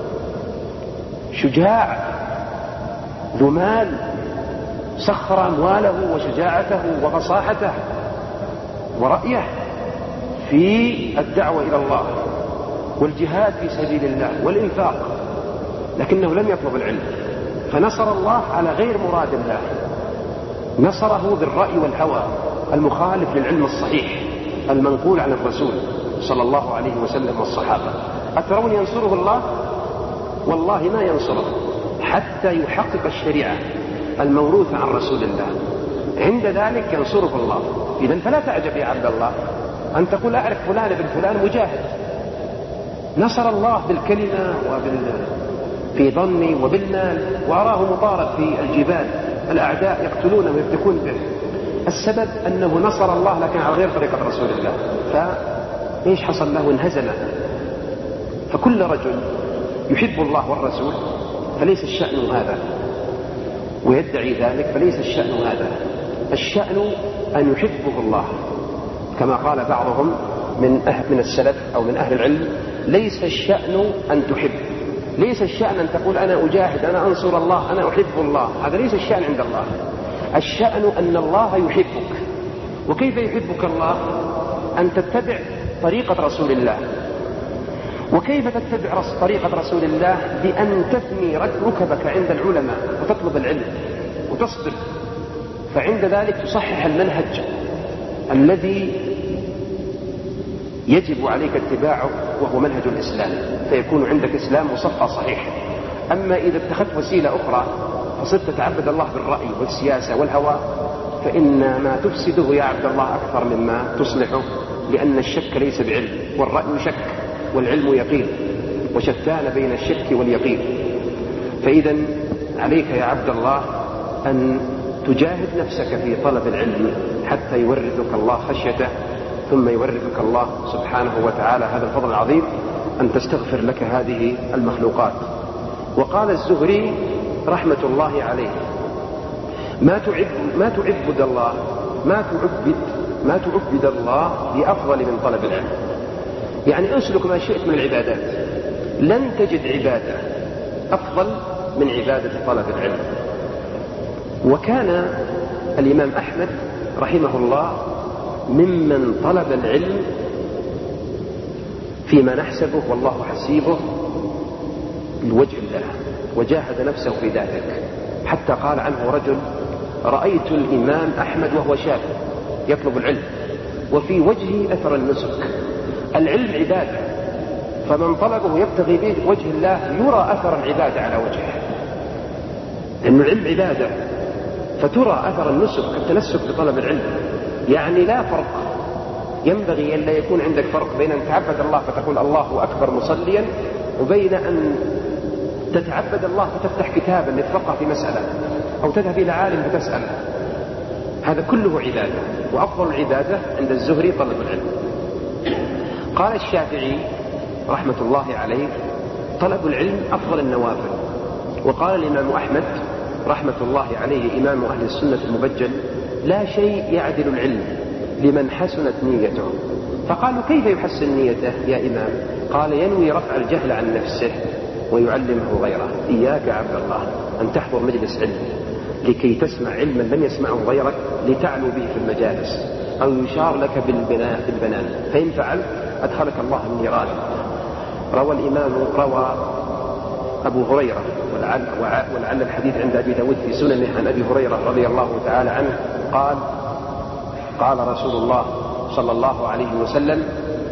شجاع ذو مال سخر أمواله وشجاعته وفصاحته ورأيه في الدعوة إلى الله والجهاد في سبيل الله والإنفاق، لكنه لم يطلب العلم فنصر الله على غير مراد الله، نصره بالرأي والهوى المخالف للعلم الصحيح المنقول عن الرسول صلى الله عليه وسلم والصحابة. أترون ينصره الله؟ والله ما ينصره حتى يحقق الشريعة الموروثة عن رسول الله، عند ذلك ينصره الله. إذن فلا تعجب يا عبد الله أن تقول أعرف فلان بن فلان مجاهد، نصر الله بالكلمة وبال في ظني وبالمال، وأراه مطارد في الجبال، الأعداء يقتلونه ويفتكون به، السبب أنه نصر الله لكن على غير طريقة رسول الله، فإيش حصل له؟ انهزم. فكل رجل يحب الله والرسول فليس الشأن هذا، ويدعي ذلك فليس الشأن هذا، الشأن أن يحبه الله، كما قال بعضهم من أهل من السلف أو من أهل العلم ليس الشأن أن تحب، ليس الشأن أن تقول أنا أجاهد أنا أنصر الله أنا أحب الله، هذا ليس الشأن عند الله. الشأن أن الله يحبك. وكيف يحبك الله؟ أن تتبع طريقة رسول الله. وكيف تتبع طريقة رسول الله؟ بأن تثني ركبك عند العلماء وتطلب العلم وتصبر، فعند ذلك تصحح المنهج الذي يجب عليك اتباعه وهو منهج الإسلام، فيكون عندك إسلام مصفى صحيح. أما إذا اتخذت وسيلة أخرى فصرت تتعبد الله بالرأي والسياسة والهوى، فإن ما تفسده يا عبد الله أكثر مما تصلحه، لأن الشك ليس بعلم والرأي شك والعلم يقين، وشتان بين الشك واليقين. فإذا عليك يا عبد الله أن تجاهد نفسك في طلب العلم حتى يورثك الله خشيته، ثم يورثك الله سبحانه وتعالى هذا الفضل العظيم أن تستغفر لك هذه المخلوقات. وقال الزهري رحمة الله عليه ما تعبد ما تعبد الله ما تعبد ما تعبد الله بأفضل من طلب العلم. يعني اسلك ما شئت من العبادات لن تجد عبادة أفضل من عبادة طلب العلم. وكان الإمام أحمد رحمه الله ممن طلب العلم فيما نحسبه والله حسيبه لوجه الله، وجاهد نفسه في ذلك، حتى قال عنه رجل رأيت الإمام أحمد وهو شاب يطلب العلم، وفي وجهه أثر النسك. العلم عبادة، فمن طلبه يبتغي به وجه الله يرى أثر العبادة على وجهه، لأن العلم عبادة، فترى أثر النسك التنسك بطلب العلم. يعني لا فرق، ينبغي أن لا يكون عندك فرق بين أن تعبد الله فتقول الله أكبر مصليا، وبين أن تتعبد الله فتفتح كتابا لتفقه في مسألة، أو تذهب إلى عالم فتسأل. هذا كله عبادة، وأفضل العبادة عند الزهري طلب العلم. قال الشافعي رحمة الله عليه طلب العلم أفضل النوافل. وقال الإمام أحمد رحمة الله عليه إمام أهل السنة المبجل لا شيء يعدل العلم لمن حسنت نيته. فقالوا كيف يحسن نيته يا إمام؟ قال ينوي رفع الجهل عن نفسه ويعلمه غيره. إياك عبد الله أن تحضر مجلس علم لكي تسمع علما لم يسمعه غيرك لتعلو به في المجالس، أو يشار لك بالبنان، فإن فعلت أدخلك الله النيران. روى الإمام روى أبو هريرة، ولعل, ولعل الحديث عند أبي داود في سننه عن أبي هريرة رضي الله تعالى عنه قال قال رسول الله صلى الله عليه وسلم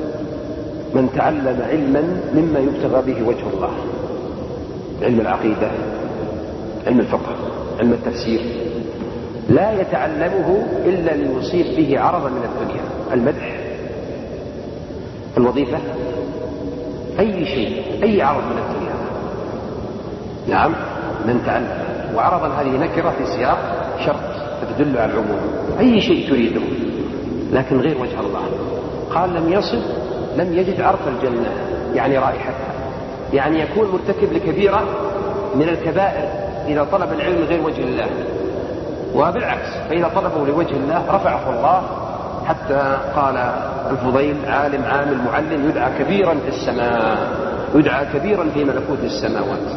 من تعلم علما مما يبتغى به وجه الله، علم العقيدة، علم الفقه، علم التفسير، لا يتعلمه إلا ليصيب به عرضا من الدنيا، المدح، الوظيفة، أي شيء، أي عرض من الدنيا. نعم من تعلم، وعرضا هذه نكرة في سياق شرط تدل على العموم، أي شيء تريده لكن غير وجه الله. قال لم يصب لم يجد عرف الجنة، يعني رائحتها، يعني يكون مرتكب لكبيرة من الكبائر إذا طلب العلم غير وجه الله، وبالعكس فإذا طلبه لوجه الله رفعه الله، حتى قال الفضيل عالم عامل معلم يدعى كبيرا في السماء، يدعى كبيرا في ملكوت السماوات.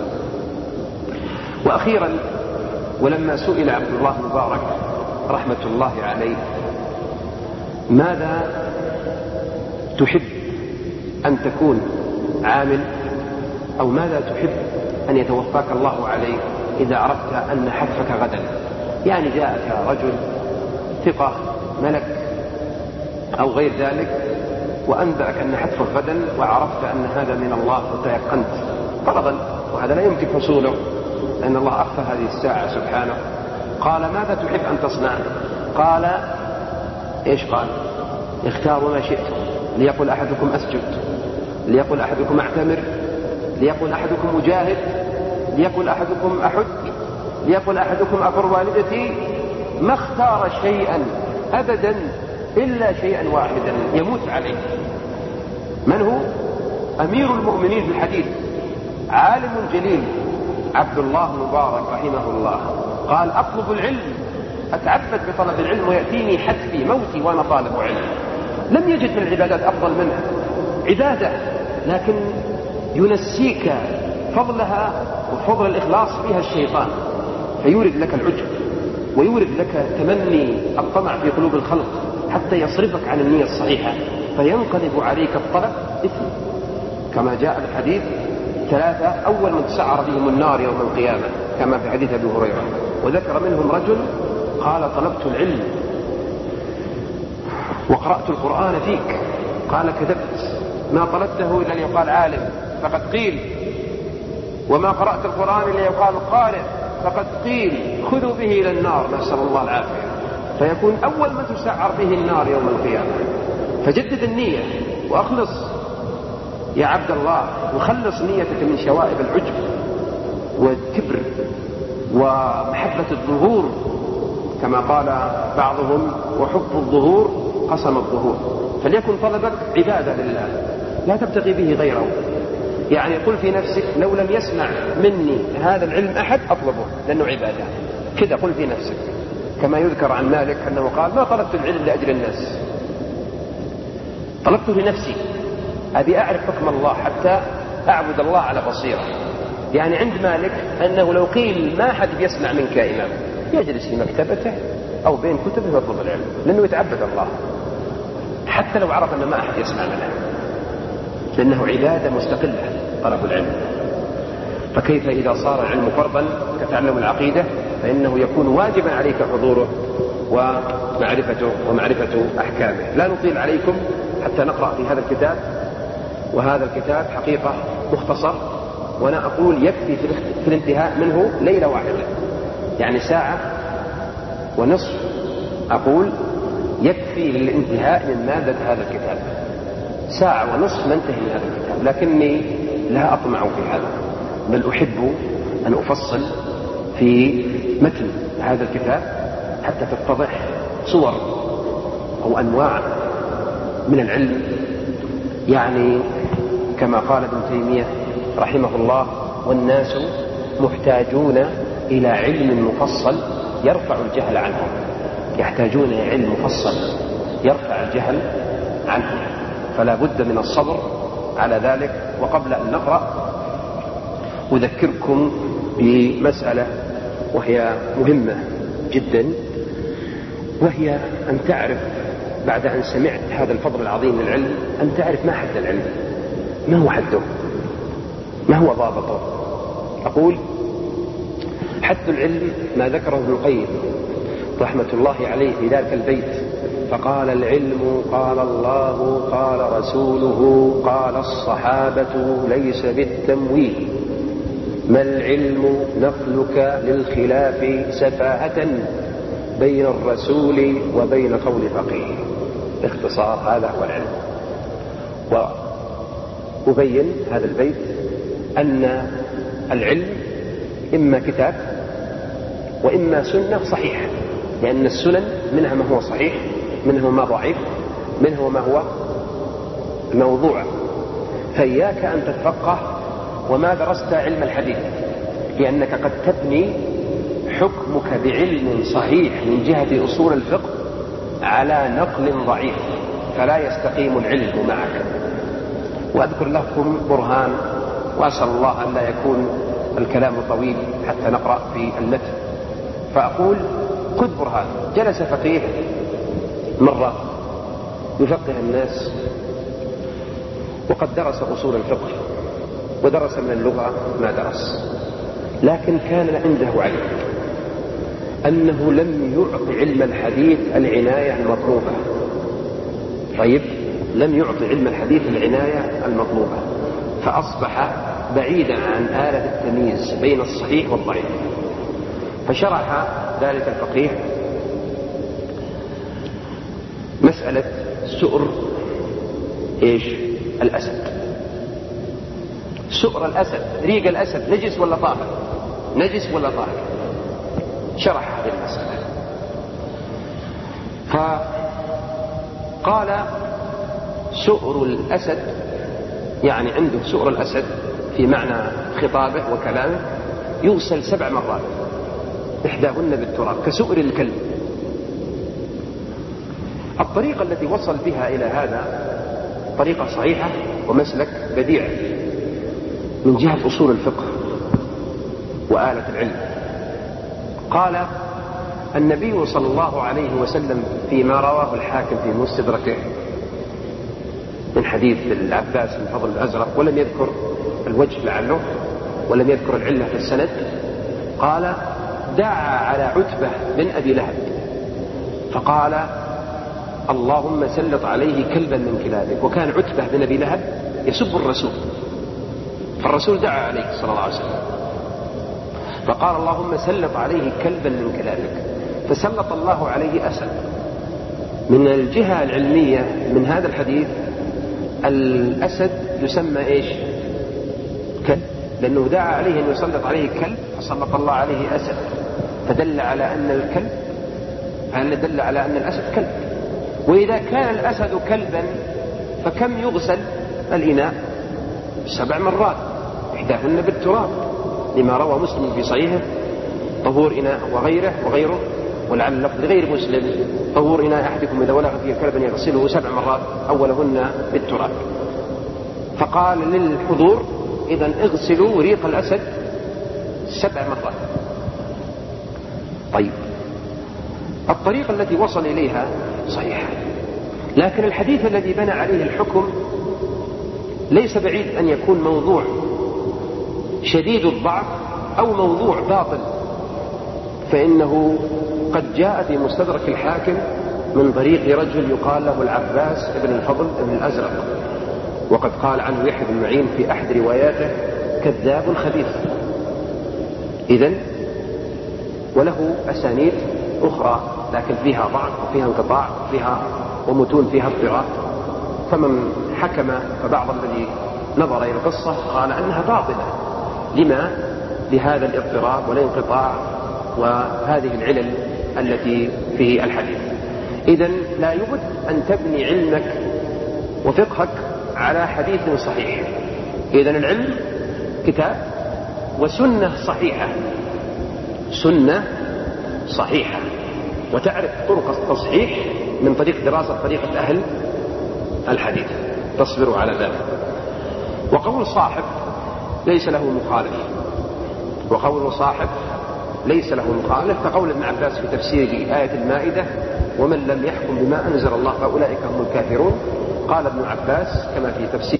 وأخيرا ولما سئل عبد الله مبارك رحمة الله عليه ماذا تحب أن تكون عامل، أو ماذا تحب أن يتوفاك الله عليه إذا عرفت أن حتفك غدا، يعني جاءك رجل ثقة ملك أو غير ذلك وأنبأك أن حتفك غدا وعرفت أن هذا من الله وتيقنت فرضا، وهذا لا يمكن حصوله لأن الله أخفى هذه الساعة سبحانه. قال ماذا تحب أن تصنع؟ قال إيش قال؟ اختاروا ما شئتم، ليقل أحدكم أسجد، ليقل أحدكم أعتمر، ليقل أحدكم مجاهد، ليقل أحدكم أحج، ليقل أحدكم أبر والدتي. ما اختار شيئا أبدا إلا شيئا واحدا يموت عليه. من هو؟ أمير المؤمنين في الحديث، عالم جليل عبد الله مبارك رحمه الله، قال أطلب العلم، أتعبد بطلب العلم ويأتيني حتفي موتي وأنا طالب علم. لم يجد من العبادات أفضل منها، عبادة لكن ينسيك فضلها وفضل الإخلاص فيها الشيطان، فيورد لك العجب ويورد لك تمني الطمع في قلوب الخلق حتى يصرفك عن النية الصحيحة، فينقلب عليك الطلب إثم، كما جاء الحديث ثلاثة أول من تسعر بهم النار يوم القيامة كما في حديث أبي هريرة، وذكر منهم رجل قال طلبت العلم وقرأت القرآن فيك، قال كذبت، ما طلبته إلا ليقال عالم فقد قيل، وما قرأت القرآن إلا يقال قارئ فقد قيل، خذوا به إلى النار نسأل الله العافية، فيكون أول من تسعر به النار يوم القيامة. فجدد النية وأخلص يا عبد الله، وخلص نيتك من شوائب العجب والكبر ومحبة الظهور، كما قال بعضهم وحب الظهور قسم الظهور. فليكن طلبك عبادة لله لا تبتغي به غيره، يعني قل في نفسك لو لم يسمع مني هذا العلم أحد أطلبه لأنه عبادة، كذا قل في نفسك، كما يذكر عن مالك أنه قال ما طلبت العلم لأجل الناس، طلبته لنفسي، أبي أعرف حكم الله حتى أعبد الله على بصيرة. يعني عند مالك أنه لو قيل ما أحد يسمع منك يا إمام يجلس في مكتبته أو بين كتبه ويطلب العلم، لأنه يتعبد الله حتى لو عرف أن ما أحد يسمع منه، لأنه عبادة مستقلة طلب العلم. فكيف إذا صار العلم فرضا كتعلم العقيدة، فإنه يكون واجبا عليك حضوره ومعرفته ومعرفة أحكامه. لا نطيل عليكم حتى نقرأ في هذا الكتاب، وهذا الكتاب حقيقة مختصر، وأنا أقول يكفي في الانتهاء منه ليلة واحدة، يعني ساعة ونصف أقول يكفي للانتهاء من مادة هذا الكتاب، ساعة ونصف ننتهي من هذا الكتاب، لكني لا أطمع في هذا، بل أحب أن أفصل في متن هذا الكتاب حتى تتضح صور أو أنواع من العلم. يعني كما قال ابن تيمية رحمه الله: والناس محتاجون إلى علم مفصل يرفع الجهل عنهم. يحتاجون إلى علم مفصل يرفع الجهل عنهم، فلا بد من الصبر على ذلك. وقبل أن نقرأ أذكركم بمسألة وهي مهمة جدا، وهي أن تعرف بعد أن سمعت هذا الفضل العظيم للعلم أن تعرف ما حد العلم، ما هو حده، ما هو ضابطه. أقول حد العلم ما ذكره ابن القيم رحمة الله عليه في ذلك البيت: فقال العلم قال الله قال رسوله قال الصحابة ليس بالتمويل، ما العلم نقلك للخلاف سفاهة بين الرسول وبين قول فقيه. باختصار هذا هو العلم. وأبين هذا البيت أن العلم إما كتاب وإما سنة صحيحة، لأن السنن منها ما هو صحيح، منها ما ضعيف، منها ما هو موضوع. فإياك أن تتفقه وما درست علم الحديث، لأنك قد تبني حكمك بعلم صحيح من جهة أصول الفقه على نقل ضعيف، فلا يستقيم العلم معك. وأذكر لكم برهان، وأسأل الله أن لا يكون الكلام طويل حتى نقرأ في المتن. فأقول خذ برهان. جلس فقيه مرة يفقه الناس، وقد درس أصول الفقه ودرس من اللغة ما درس، لكن كان عنده عيب أنه لم يعط علم الحديث العناية المطلوبة. طيب، لم يعط علم الحديث العناية المطلوبة، فأصبح بعيدا عن آلة التمييز بين الصحيح والضعيف. فشرح ذلك الفقيه مسألة سؤر إيش الأسد. سؤر الأسد، ريق الأسد نجس ولا طاهر؟ نجس ولا طاهر؟ شرح هذه المسألة، فقال سؤر الأسد، يعني عنده سؤر الأسد في معنى خطابه وكلامه، يغسل سبع مرات إحداهن بالتراب كسؤر الكلب. الطريقة التي وصل بها إلى هذا طريقة صحيحة ومسلك بديع من جهة أصول الفقه وآلة العلم. قال النبي صلى الله عليه وسلم فيما رواه الحاكم في مستدركه من حديث العباس بن فضل الأزرق، ولم يذكر الوجه لعله، ولم يذكر العلة في السند، قال دعا على عتبة بن أبي لهب فقال اللهم سلط عليه كلبا من كلابك. وكان عتبة بن أبي لهب يسب الرسول، فالرسول دعا عليه صلى الله عليه وسلم فقال اللهم سلط عليه كلبا من كلابك، فسلط الله عليه أسد. من الجهة العلمية من هذا الحديث الأسد يسمى إيش؟ كلب، لأنه دعا عليه أن يسلط عليه كلب فسلط الله عليه أسد، فدل على أن الكلب دل على أن الأسد كلب. وإذا كان الأسد كلبا فكم يغسل الإناء؟ سبع مرات إحداهن بالتراب، لما روى مسلم في صحيحه طهور إناء وغيره وغيره، ولعل اللفظ غير مسلم طهور إناء أحدكم إذا ولغ فيه كلبا يغسله سبع مرات أولهن بالتراب. فقال للحضور إذن اغسلوا ريق الأسد سبع مرات. طيب، الطريقة التي وصل إليها صحيحة، لكن الحديث الذي بنى عليه الحكم ليس بعيد أن يكون موضوع شديد الضعف أو موضوع باطل، فإنه قد جاء في مستدرك الحاكم من طريق رجل يقال له العباس بن الفضل بن الأزرق، وقد قال عنه يحيى بن معين في أحد رواياته كذاب خبيث. إذن وله أسانيد أخرى لكن فيها ضعف وفيها انقطاع وفيها ومتون فيها اضطراب، فمن حكم فبعض الذي نظر إلى القصة قال أنها باطلة لما لهذا الاضطراب والانقطاع وهذه العلل التي في الحديث. إذن لا يبد أن تبني علمك وفقهك على حديث صحيح. إذن العلم كتاب وسنة صحيحة، سنة صحيحة، وتعرف طرق التصحيح من طريق دراسة طريقة أهل الحديث، تصبر على ذلك. وقول صاحب ليس له مخالف، وقول صاحب ليس له مخالف كقول ابن عباس في تفسير آية المائدة ومن لم يحكم بما أنزل الله فأولئك هم الكافرون. قال ابن عباس كما في تفسير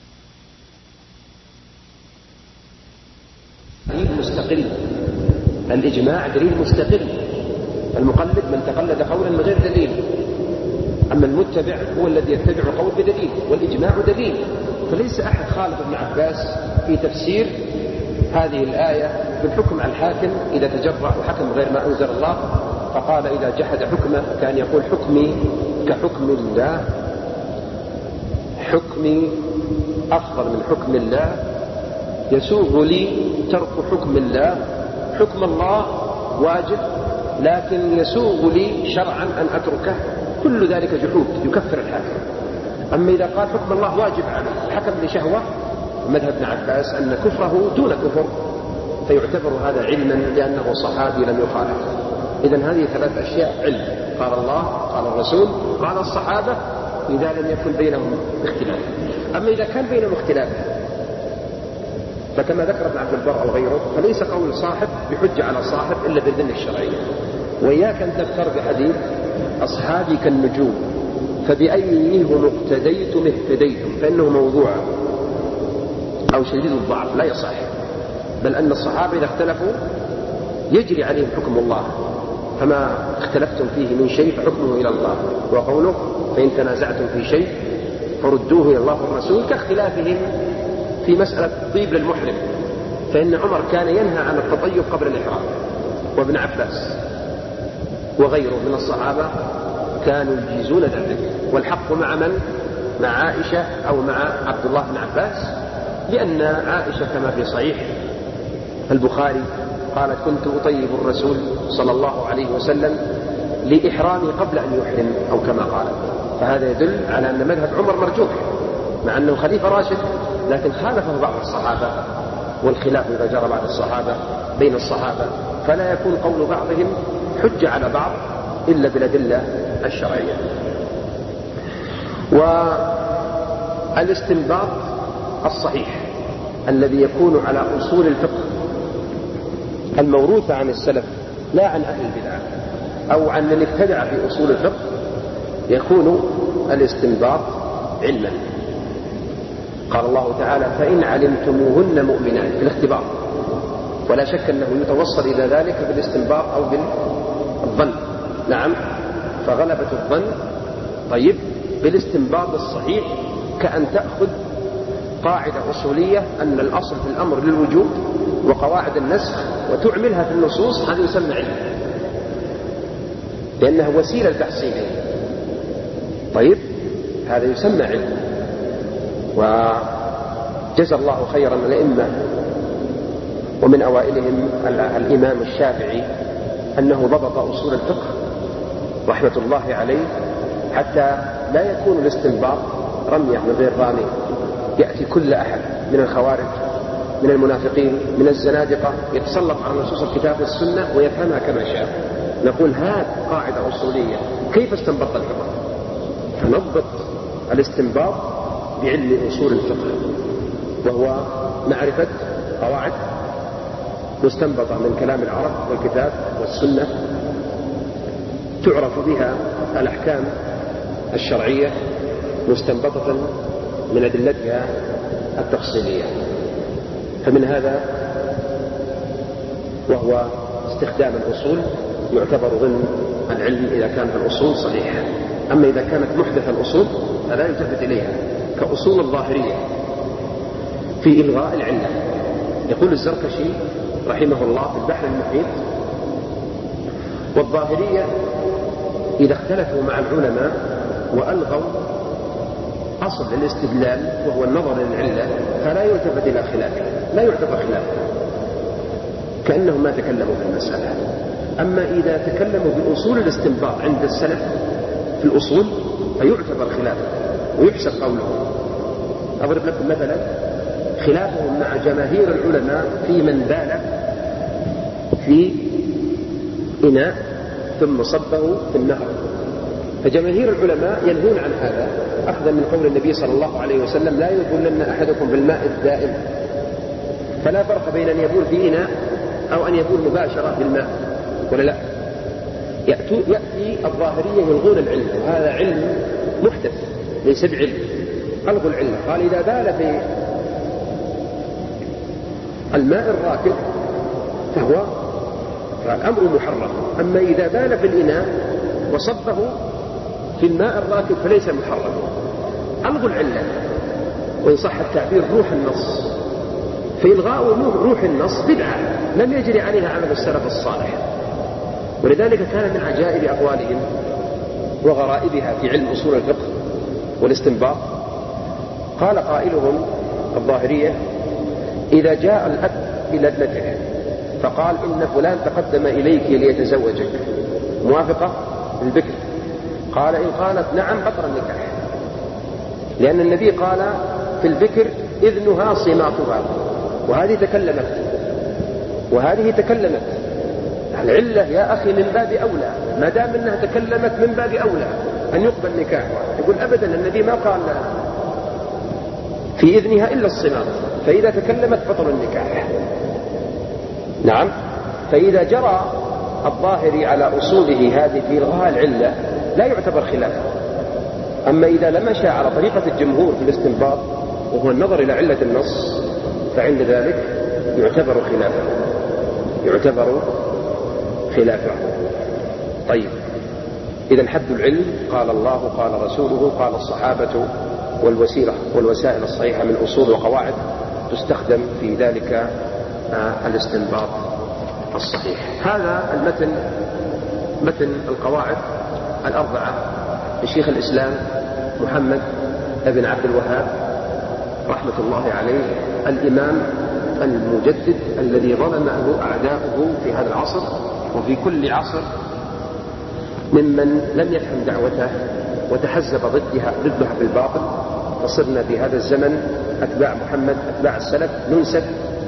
دليل مستقل، الإجماع دليل مستقل، المقلد من تقلد قولا من غير دليل، أما المتبع هو الذي يتبع قول بدليل، والإجماع دليل. فليس أحد خالف ابن عباس في تفسير هذه الآية بالحكم على الحاكم إذا تجرأ وحكم غير ما أنزل الله، فقال إذا جحد حكمه كان يقول حكمي كحكم الله، حكمي أفضل من حكم الله، يسوغ لي ترك حكم الله، حكم الله واجب لكن يسوغ لي شرعا أن أتركه، كل ذلك جحود يكفر الحاكم. أما إذا قال حكم الله واجب عليه حكم لشهوة، مذهب ابن عباس أن كفره دون كفر، فيعتبر هذا علما لأنه صحابي لم يخالف. إذن هذه ثلاث أشياء علم، قال الله قال الرسول قال الصحابة، إذا لم يكن بينهم اختلاف. أما إذا كان بينهم اختلاف فكما ذكر ابن عبد البر أو غيره فليس قول صاحب بحجة على صاحب إلا بالذن الشرعية. وإياك أن تذكر بحديث أصحابي كالنجوم فبأيهم اقتديتم اهتديتم، فإنه موضوع أو شديد الضعف لا يصح، بل أن الصحابة إذا اختلفوا يجري عليهم حكم الله، فما اختلفتم فيه من شيء فحكمه إلى الله. وقوله فإن تنازعتم في شيء فردوه إلى الله والرسول، كاختلافهم في مسألة الطيب للمحرم، فإن عمر كان ينهى عن التطيب قبل الإحرام، وابن عباس وغيره من الصحابة كانوا يجيزون ذلك. والحق مع من؟ مع عائشة أو مع عبد الله بن عباس، لأن عائشة كما في صحيح البخاري قالت كنت أطيب الرسول صلى الله عليه وسلم لإحرامي قبل أن يحرم أو كما قالت. فهذا يدل على أن مذهب عمر مرجوح مع أنه خليفة راشد، لكن خالفه بعض الصحابة، والخلاف إذا جرى بعض الصحابة بين الصحابة فلا يكون قول بعضهم حجة على بعض إلا بالأدلة الشرعية. والاستنباط الصحيح الذي يكون على أصول الفقه الموروثة عن السلف لا عن أهل البدع أو عن من ابتدع في أصول الفقه، يكون الاستنباط علما. قال الله تعالى فإن علمتموهن مؤمنات في الاختبار، ولا شك أنه يتوصل إلى ذلك بالاستنباط أو بالظن. نعم، فغلبة الظن طيب بالاستنباط الصحيح كأن تأخذ قاعدة أصولية أن الأصل في الأمر للوجوب وقواعد النسخ وتعملها في النصوص، هذا يسمى علم لأنه وسيلة لتحصيله. طيب هذا يسمى علم. وجزى الله خيرا الأئمة ومن أوائلهم الإمام الشافعي أنه ضبط أصول الفقه رحمة الله عليه حتى لا يكون الاستنباط رمية من غير رامي، يأتي كل أحد من الخوارج من المنافقين من الزنادقة يتسلط على نصوص الكتاب والسنة ويفهمها كما شاء. نقول هذه قاعدة أصولية، كيف استنبط الفقه؟ فنضبط الاستنباط بعلم أصول الفقه، وهو معرفة قواعد مستنبطة من كلام العرب والكتاب والسنة تعرف بها الأحكام الشرعية مستنبطة من أدلتها التفصيلية. فمن هذا وهو استخدام الأصول يعتبر ضمن العلم إذا كانت الأصول صحيحة. أما إذا كانت محدث الأصول فلا يلتفت إليها، كأصول الظاهرية في إلغاء العلة. يقول الزركشي رحمه الله في البحر المحيط: والظاهرية إذا اختلفوا مع العلماء وألغوا أصل الاستدلال وهو النظر للعلة فلا يلتفت إلى خلافه، لا يعتبر خلافه، كأنهم ما تكلموا في المسألة. أما إذا تكلموا بأصول الاستنباط عند السلف في الأصول فيعتبر خلافه ويحسب قوله. أضرب لكم مثلا خلافهم مع جماهير العلماء في من بال في إناء ثم صبه في النهر، فجماهير العلماء ينهون عن هذا أخذا من قول النبي صلى الله عليه وسلم: لا يبولن أحدكم بالماء الدائم. فلا فرق بين أن يبول في إناء أو أن يبول مباشرة بالماء، ولا لا؟ يأتي الظاهرية يلغون العلم، وهذا علم محدث ليس بعلم، ألغوا العلم. قال: إذا بال في الماء الراكد فهو الأمر محرم، أما إذا بال في الإناء وصبه في الماء الراكد فليس محرم. ألغوا العلة، وإن صح التعبير روح النص، فإلغاء روح النص بدعة لم يجري عليها عمل السلف الصالح. ولذلك كان من عجائب أقوالهم وغرائبها في علم أصول الفقه والاستنباط قال قائلهم الظاهرية: إذا جاء الأب إلى ابنته فقال: إن فلان تقدم إليك ليتزوجك، موافقة البكر؟ قال: إن قالت نعم بطل النكاح، لأن النبي قال في البكر: إذنها صماتها، وهذه تكلمت وهذه تكلمت. العلة يا أخي من باب أولى، ما دام أنها تكلمت من باب أولى أن يقبل نكاحها. يقول: أبدا، النبي ما قال في إذنها إلا الصمات، فإذا تكلمت بطل النكاح. نعم، فإذا جرى الظاهري على أصوله هذه في إلغاء العلة لا يعتبر خلافه. أما إذا لم مشى على طريقة الجمهور في الاستنباط وهو النظر إلى علة النص فعند ذلك يعتبر خلافه يعتبر خلافه طيب، إذن حد العلم قال الله قال رسوله قال الصحابة، والوسيلة والوسائل الصحيحة من أصول وقواعد تستخدم في ذلك الاستنباط الصحيح. هذا المتن متن القواعد الأربعة لشيخ الإسلام محمد بن عبد الوهاب رحمة الله عليه، الإمام المجدد الذي ظلمه أعداؤه في هذا العصر وفي كل عصر ممن لم يفهم دعوته وتحزب ضدها ضدها بالباطل. فصرنا في هذا الزمن أتباع محمد أتباع السلف ننسب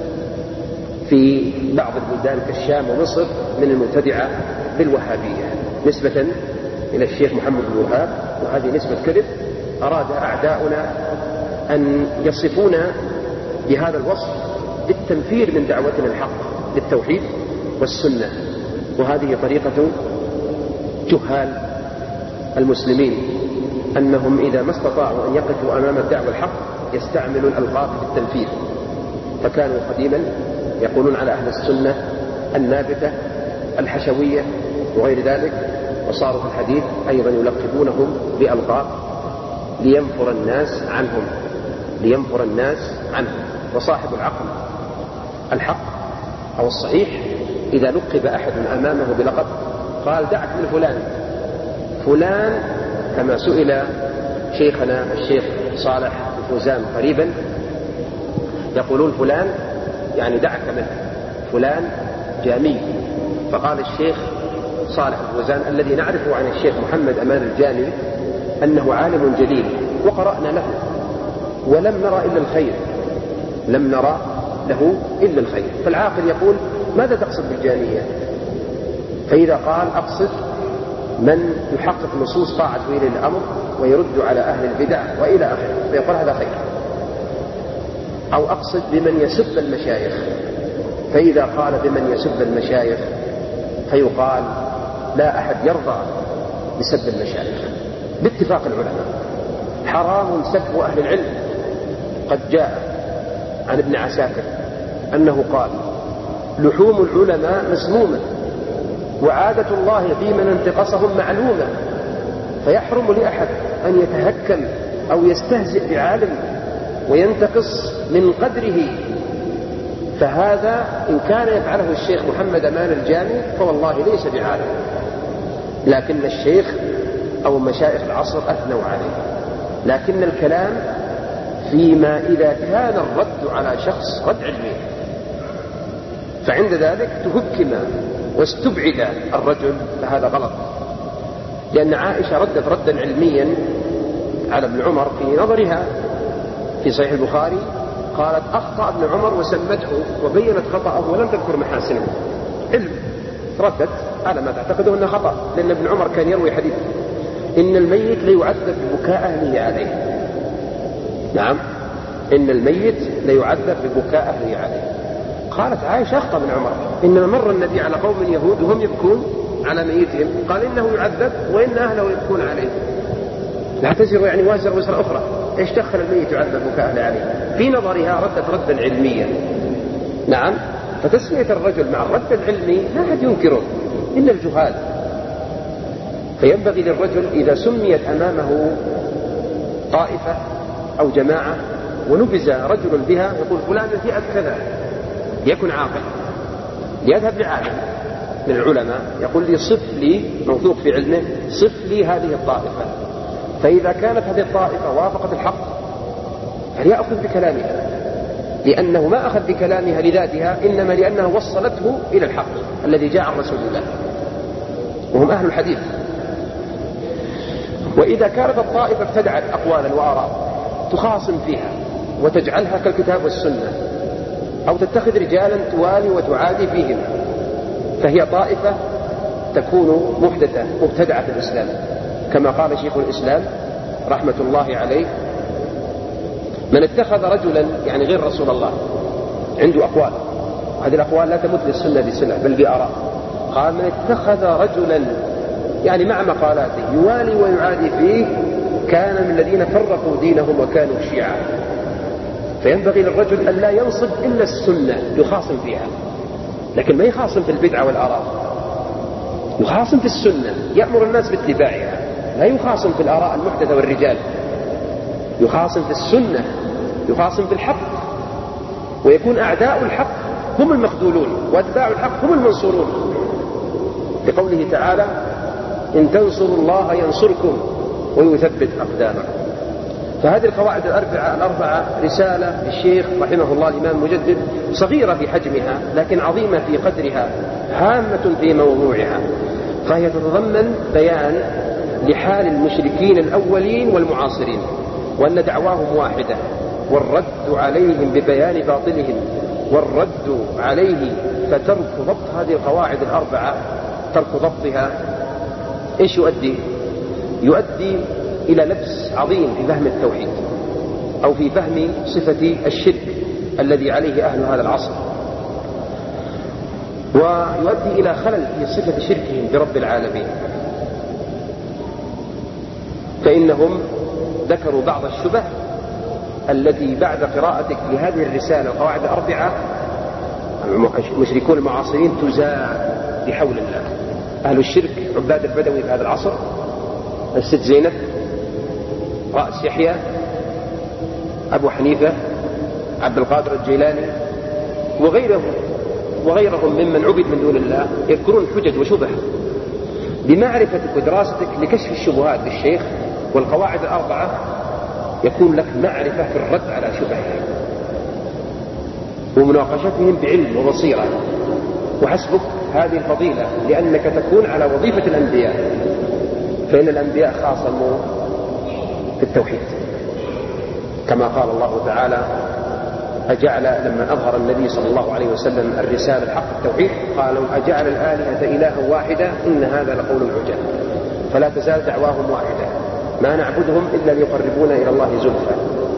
في بعض البلدان كالشام ومصر من المبتدعة بالوهابية نسبة إلى الشيخ محمد بن الوهاب، وهذه نسبة كذب. أراد أعداؤنا أن يصفونا بهذا الوصف بالتنفير من دعوتنا الحق للتوحيد والسنة، وهذه طريقة جهال المسلمين، أنهم إذا ما استطاعوا أن يقفوا أمام الدعوة الحق يستعملوا الألقاب في التنفير. فكانوا قديما يقولون على أهل السنة النابتة الحشوية وغير ذلك، وصاروا في الحديث أيضا يلقبونهم بألقاب لينفر الناس عنهم لينفر الناس عنهم. وصاحب العقل الحق أو الصحيح إذا لقب أحد أمامه بلقب قال دعك من فلان فلان، كما سئل شيخنا الشيخ صالح الفوزان قريبا يقولون فلان يعني دعك منه، فلان جامي. فقال الشيخ صالح الفوزان الذي نعرفه عن الشيخ محمد أمان الجامي أنه عالم جليل وقرأنا له ولم نرى إلا الخير لم نرى له إلا الخير. فالعاقل يقول ماذا تقصد بالجامية؟ فإذا قال أقصد من يحقق نصوص طاعة ولي الأمر ويرد على أهل البدع وإلى آخره فيقول هذا خير. أو أقصد بمن يسب المشايخ، فإذا قال بمن يسب المشايخ فيقال لا أحد يرضى بسب المشايخ باتفاق العلماء، حرام سب أهل العلم. قد جاء عن ابن عساكر أنه قال لحوم العلماء مسمومة وعادة الله في من انتقصهم معلومة، فيحرم لأحد أن يتهكم أو يستهزئ بعالم وينتقص من قدره. فهذا إن كان يفعله الشيخ محمد أمان الجامي فوالله ليس بعالم، لكن الشيخ أو مشايخ العصر أثنوا عليه. لكن الكلام فيما إذا كان الرد على شخص رد علمي، فعند ذلك تهكم واستبعد الرجل، فهذا غلط. لأن عائشة ردت ردا علميا على ابن عمر في نظرها في صحيح البخاري، قالت أخطأ ابن عمر وسمته وبينت خطأه ولم تذكر محاسنه. علم، ردت على ما تعتقده أنه خطأ، لأن ابن عمر كان يروي حديث إن الميت ليعذب ببكاء أهله عليه. نعم، إن الميت ليعذب ببكاء أهله عليه. قالت عائشة أخطأ ابن عمر، إنما مر النبي على قوم يهود وهم يبكون على ميتهم، قال إنه يعذب وإن أهله يبكون عليه، لا تزر يعني وازر وزر أخرى، إيش دخل الميت يعذب ببكاء أهله عليه؟ في نظرها ردت ردا علميا. نعم، فتسمية الرجل مع الرد العلمي لا أحد ينكره إلا الجهال. فينبغي للرجل إذا سميت أمامه طائفة أو جماعة ونبز رجل بها يقول فلان فئة كذا، ليكن عاقل، ليذهب لعالم من العلماء يقول لي صف لي، موثوق في علمه، صف لي هذه الطائفة. فإذا كانت هذه الطائفة وافقت الحق فليأخذ بكلامها، لأنه ما أخذ بكلامها لذاتها، إنما لأنها وصلته إلى الحق الذي جاء عن رسول الله، وهم أهل الحديث. وإذا كانت الطائفة ابتدعت أقوالا وآراء تخاصم فيها وتجعلها كالكتاب والسنة، أو تتخذ رجالا توالي وتعادي فيهم، فهي طائفة تكون محدثة مبتدعة في الإسلام، كما قال شيخ الإسلام رحمة الله عليه: من اتخذ رجلا يعني غير رسول الله عنده أقوال، وهذه الأقوال لا تمت للسنة بسنة بل بآراء، قال من اتخذ رجلا يعني مع مقالاته يوالي ويعادي فيه كان من الذين فرقوا دينهم وكانوا شيعا. فينبغي للرجل أن لا ينصب إلا السنة يخاصم فيها، لكن ما يخاصم في البدعة والآراء، يخاصم في السنة يأمر الناس باتباعها، لا يخاصم في الآراء المحدثة والرجال، يخاصم في السنة، يخاصم في الحق، ويكون أعداء الحق هم المخذولون وأتباع الحق هم المنصورون، لقوله تعالى: إن تنصروا الله ينصركم ويثبت أقدامكم. فهذه القواعد الأربعة الأربعة رسالة للشيخ رحمه الله الإمام المجدد، صغيرة في حجمها لكن عظيمة في قدرها، هامة في موضوعها، فهي تتضمن بيان لحال المشركين الأولين والمعاصرين، وأن دعواهم واحدة، والرد عليهم ببيان باطلهم، والرد عليه. فترك ضبط هذه القواعد الأربعة، ترك ضبطها إيش يؤدي؟ يؤدي إلى لبس عظيم في فهم التوحيد أو في فهم صفة الشرك الذي عليه أهل هذا العصر، ويؤدي إلى خلل في صفة شركهم برب العالمين. فإنهم ذكروا بعض الشبه التي بعد قراءتك لهذه الرسالة القواعد الأربعة المشركون المعاصرين تزال بحول الله. أهل الشرك عباد البدوي في هذا العصر، الست زينب، رأس يحيى، أبو حنيفة، عبد القادر الجيلاني، وغيرهم وغيرهم ممن عبد من دون الله، يذكرون حجج وشبه. بمعرفتك ودراستك لكشف الشبهات للشيخ والقواعد الأربعة يكون لك معرفة في الرد على شبههم ومناقشتهم بعلم وبصيرة، وحسبك هذه الفضيلة لأنك تكون على وظيفة الأنبياء، فإن الأنبياء خاصموا في التوحيد، كما قال الله تعالى: أجعل لما أظهر النبي صلى الله عليه وسلم الرسالة الحق التوحيد قالوا أجعل الآلهة إلها واحدة إن هذا لقول عجاب. فلا تزال دعواهم واحدة، ما نعبدهم إلا ليقربونا إلى الله زلفى.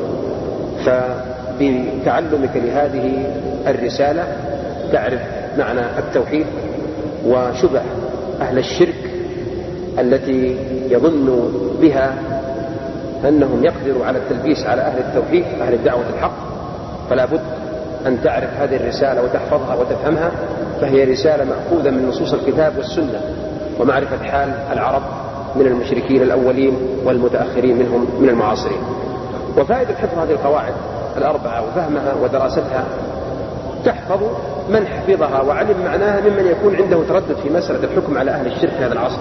فبتعلمك لهذه الرسالة تعرف معنى التوحيد وشبه أهل الشرك التي يظن بها أنهم يقدروا على التلبيس على أهل التوحيد أهل الدعوة الحق. فلا بد أن تعرف هذه الرسالة وتحفظها وتفهمها فهي رسالة مأخوذة من نصوص الكتاب والسنة ومعرفة حال العرب من المشركين الأولين والمتأخرين منهم من المعاصرين. وفائدة حفظ هذه القواعد الأربعة وفهمها ودراستها تحفظ من حفظها وعلم معناها ممن يكون عنده تردد في مسألة الحكم على أهل الشرك في هذا العصر،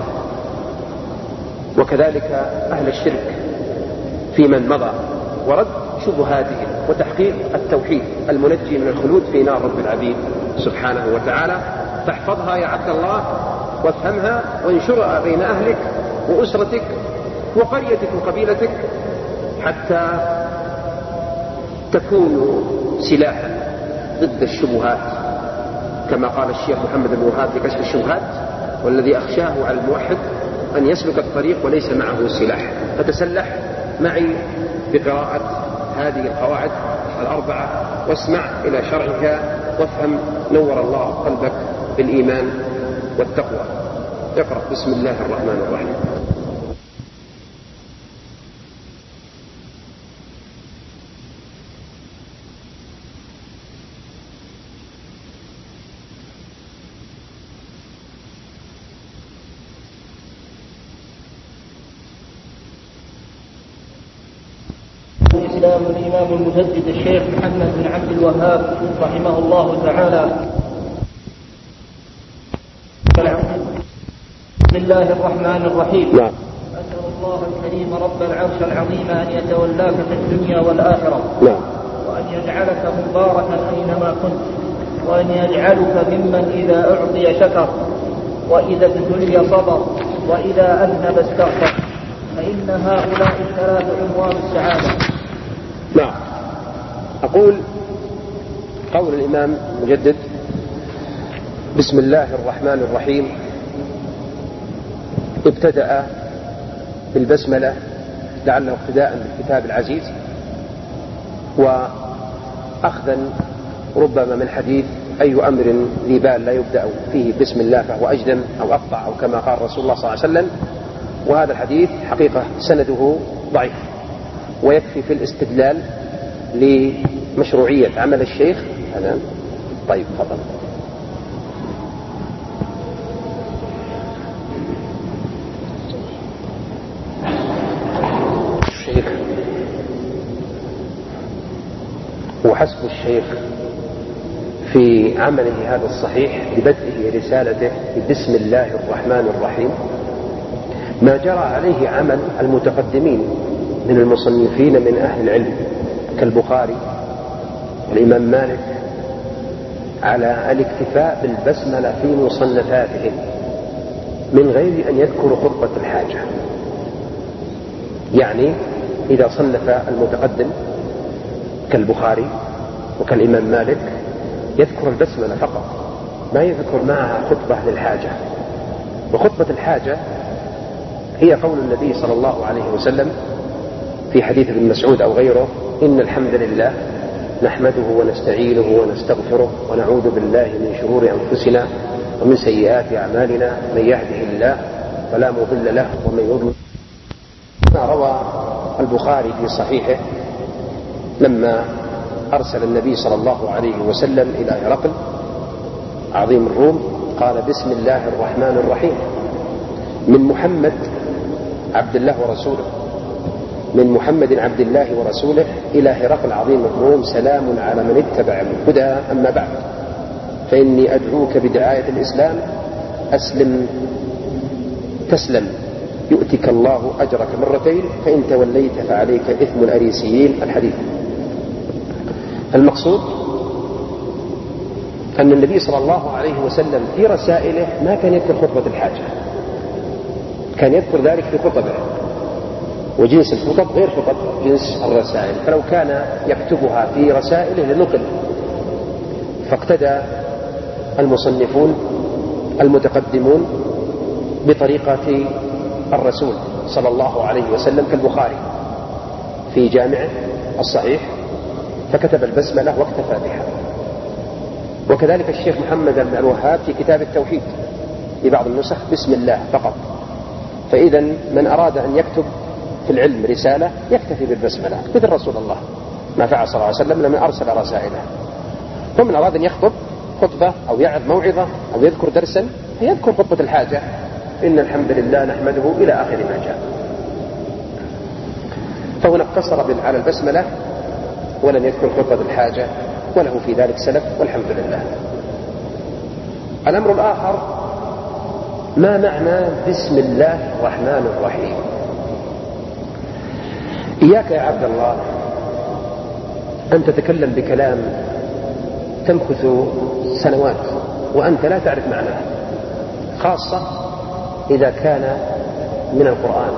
وكذلك أهل الشرك في من مضى، ورد شبهاتهم وتحقيق التوحيد المنجي من الخلود في نار رب العبيد سبحانه وتعالى. فاحفظها يا عبد الله وافهمها وانشرها بين أهلك وأسرتك وقريتك وقبيلتك حتى تكون سلاحا ضد الشبهات، كما قال الشيخ محمد بن وهاب في كشف الشبهات: والذي أخشاه على الموحد أن يسلك الطريق وليس معه سلاح. فتسلح معي بقراءة هذه القواعد الأربعة واسمع إلى شرعها وافهم نور الله قلبك بالإيمان والتقوى. اقرأ بسم الله الرحمن الرحيم. الإسلام الإمام المجدد الشيخ محمد بن عبد الوهاب رحمه الله تعالى. بسم الله الرحمن الرحيم. نعم. أسأل الله الكريم رب العرش العظيم أن يتولاك في الدنيا والآخرة. نعم. وأن يجعلك مباركا أينما كنت، وأن يجعلك ممن إذا أعطي شكر، وإذا ابتلي صبر، وإذا أذنب استغفر، فإن هؤلاء الثلاث عنوان السعادة. نعم. أقول قول الإمام المجدد: بسم الله الرحمن الرحيم، ابتدأ بالبسملة لعله اقتداء بالكتاب العزيز، وأخذا ربما من حديث: أي أمر ذي بال لا يبدأ فيه بسم الله فهو أجدم أو أقطع، أو كما قال رسول الله صلى الله عليه وسلم. وهذا الحديث حقيقة سنده ضعيف، ويكفي في الاستدلال لمشروعية عمل الشيخ هذا. طيب تفضل. الشيخ وحسب الشيخ في عمله هذا الصحيح ببدءه رسالته بسم الله الرحمن الرحيم ما جرى عليه عمل المتقدمين من المصنفين من أهل العلم كالبخاري والإمام مالك على الاكتفاء بالبسملة في مصنفاتهم من غير أن يذكروا خطبة الحاجة. يعني إذا صنف المتقدم كالبخاري وكالإمام مالك يذكر البسملة فقط، ما يذكر معها خطبة للحاجة. وخطبة الحاجة هي قول النبي صلى الله عليه وسلم في حديث ابن مسعود أو غيره: إن الحمد لله نحمده ونستعينه ونستغفره ونعوذ بالله من شرور أنفسنا ومن سيئات أعمالنا، من يهده الله فلا مضل له ومن يضلل. ما روى البخاري في صحيحه لما أرسل النبي صلى الله عليه وسلم إلى هرقل عظيم الروم قال: بسم الله الرحمن الرحيم، من محمد عبد الله ورسوله، من محمد عبد الله ورسوله إلى هرقل عظيم الروم، سلام على من اتبع الهدى، أما بعد، فإني أدعوك بدعاية الإسلام، أسلم تسلم يؤتك الله أجرك مرتين، فإن توليت فعليك إثم الأريسيين. الحديث. المقصود أن النبي صلى الله عليه وسلم في رسائله ما كان يذكر خطبة الحاجة، كان يذكر ذلك في خطبه، وجنس الخطب غير خطب جنس الرسائل، فلو كان يكتبها في رسائله لنقل. فاقتدى المصنفون المتقدمون بطريقة الرسول صلى الله عليه وسلم كالبخاري في جامعه الصحيح فكتب البسملة واكتفى بها، وكذلك الشيخ محمد بن الوهاب في كتاب التوحيد في بعض النسخ بسم الله فقط. فإذا من أراد أن يكتب في العلم رسالة يكتفي بالبسملة مثل رسول الله ما فعل صلى الله عليه وسلم لما أرسل رسائله، ومن أراد أن يخطب خطبة أو يعظ موعظة أو يذكر درسا يذكر خطبة الحاجة، إن الحمد لله نحمده إلى آخر ما جاء. فهنا اقتصر على البسملة ولم يذكر خطبة الحاجة، وله في ذلك سلف والحمد لله. الأمر الآخر، ما معنى بسم الله الرحمن الرحيم؟ إياك يا عبد الله أن تتكلم بكلام تمكث سنوات وأنت لا تعرف معناه، خاصة إذا كان من القرآن،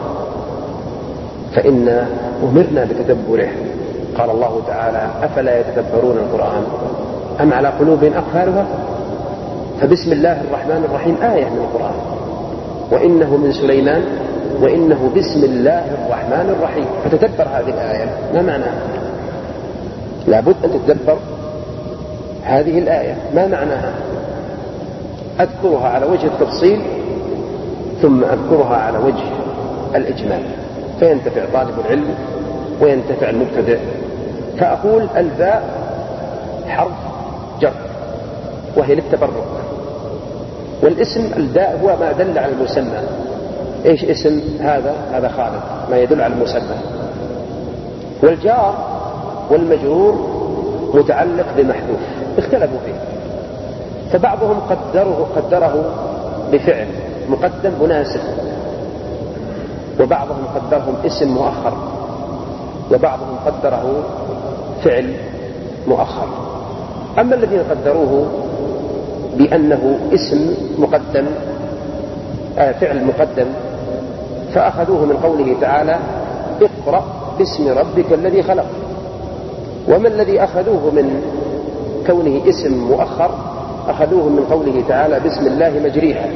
فإن أمرنا بتدبره. قال الله تعالى: أفلا يتدبرون القرآن أم على قلوب أقفالها؟ فبسم الله الرحمن الرحيم آية من القرآن، وإنه من سليمان وإنه بسم الله الرحمن الرحيم. فتتدبر هذه الآية، ما معناها؟ لابد أن تتدبر هذه الآية ما معناها. أذكرها على وجه التفصيل ثم أذكرها على وجه الإجمال، فينتفع طالب العلم وينتفع المبتدئ. فأقول: الباء حرف جر وهي للتبرك، والاسم الباء هو ما دل على المسمى. إيش اسم هذا؟ هذا خالد، ما يدل على المسمى. والجار والمجرور متعلق بمحذوف، اختلفوا فيه، فبعضهم قدره, قدره بفعل مقدم مناسب، وبعضهم قدرهم اسم مؤخر، وبعضهم قدره فعل مؤخر. أما الذين قدروه بأنه اسم مقدم آه فعل مقدم فأخذوه من قوله تعالى: اقرأ باسم ربك الذي خلق. وما الذي أخذوه من كونه اسم مؤخر أخذوه من قوله تعالى: بسم الله مجريها.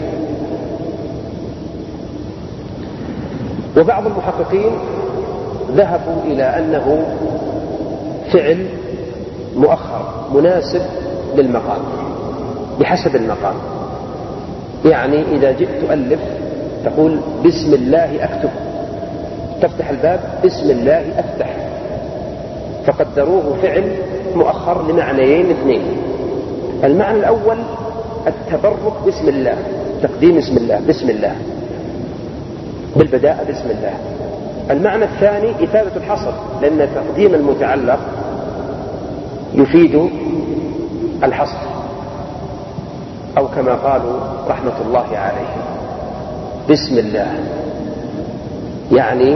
وبعض المحققين ذهبوا إلى أنه فعل مؤخر مناسب للمقام بحسب المقام. يعني إذا جئت تؤلف تقول: بسم الله أكتب، تفتح الباب بسم الله أفتح، فقدروه فعل مؤخر لمعنيين اثنين. المعنى الأول التبرك بسم الله، تقديم اسم الله بسم الله بالبداء بسم الله. المعنى الثاني إفادة الحصر، لأن تقديم المتعلق يفيد الحصر، أو كما قالوا رحمة الله عليه: بسم الله يعني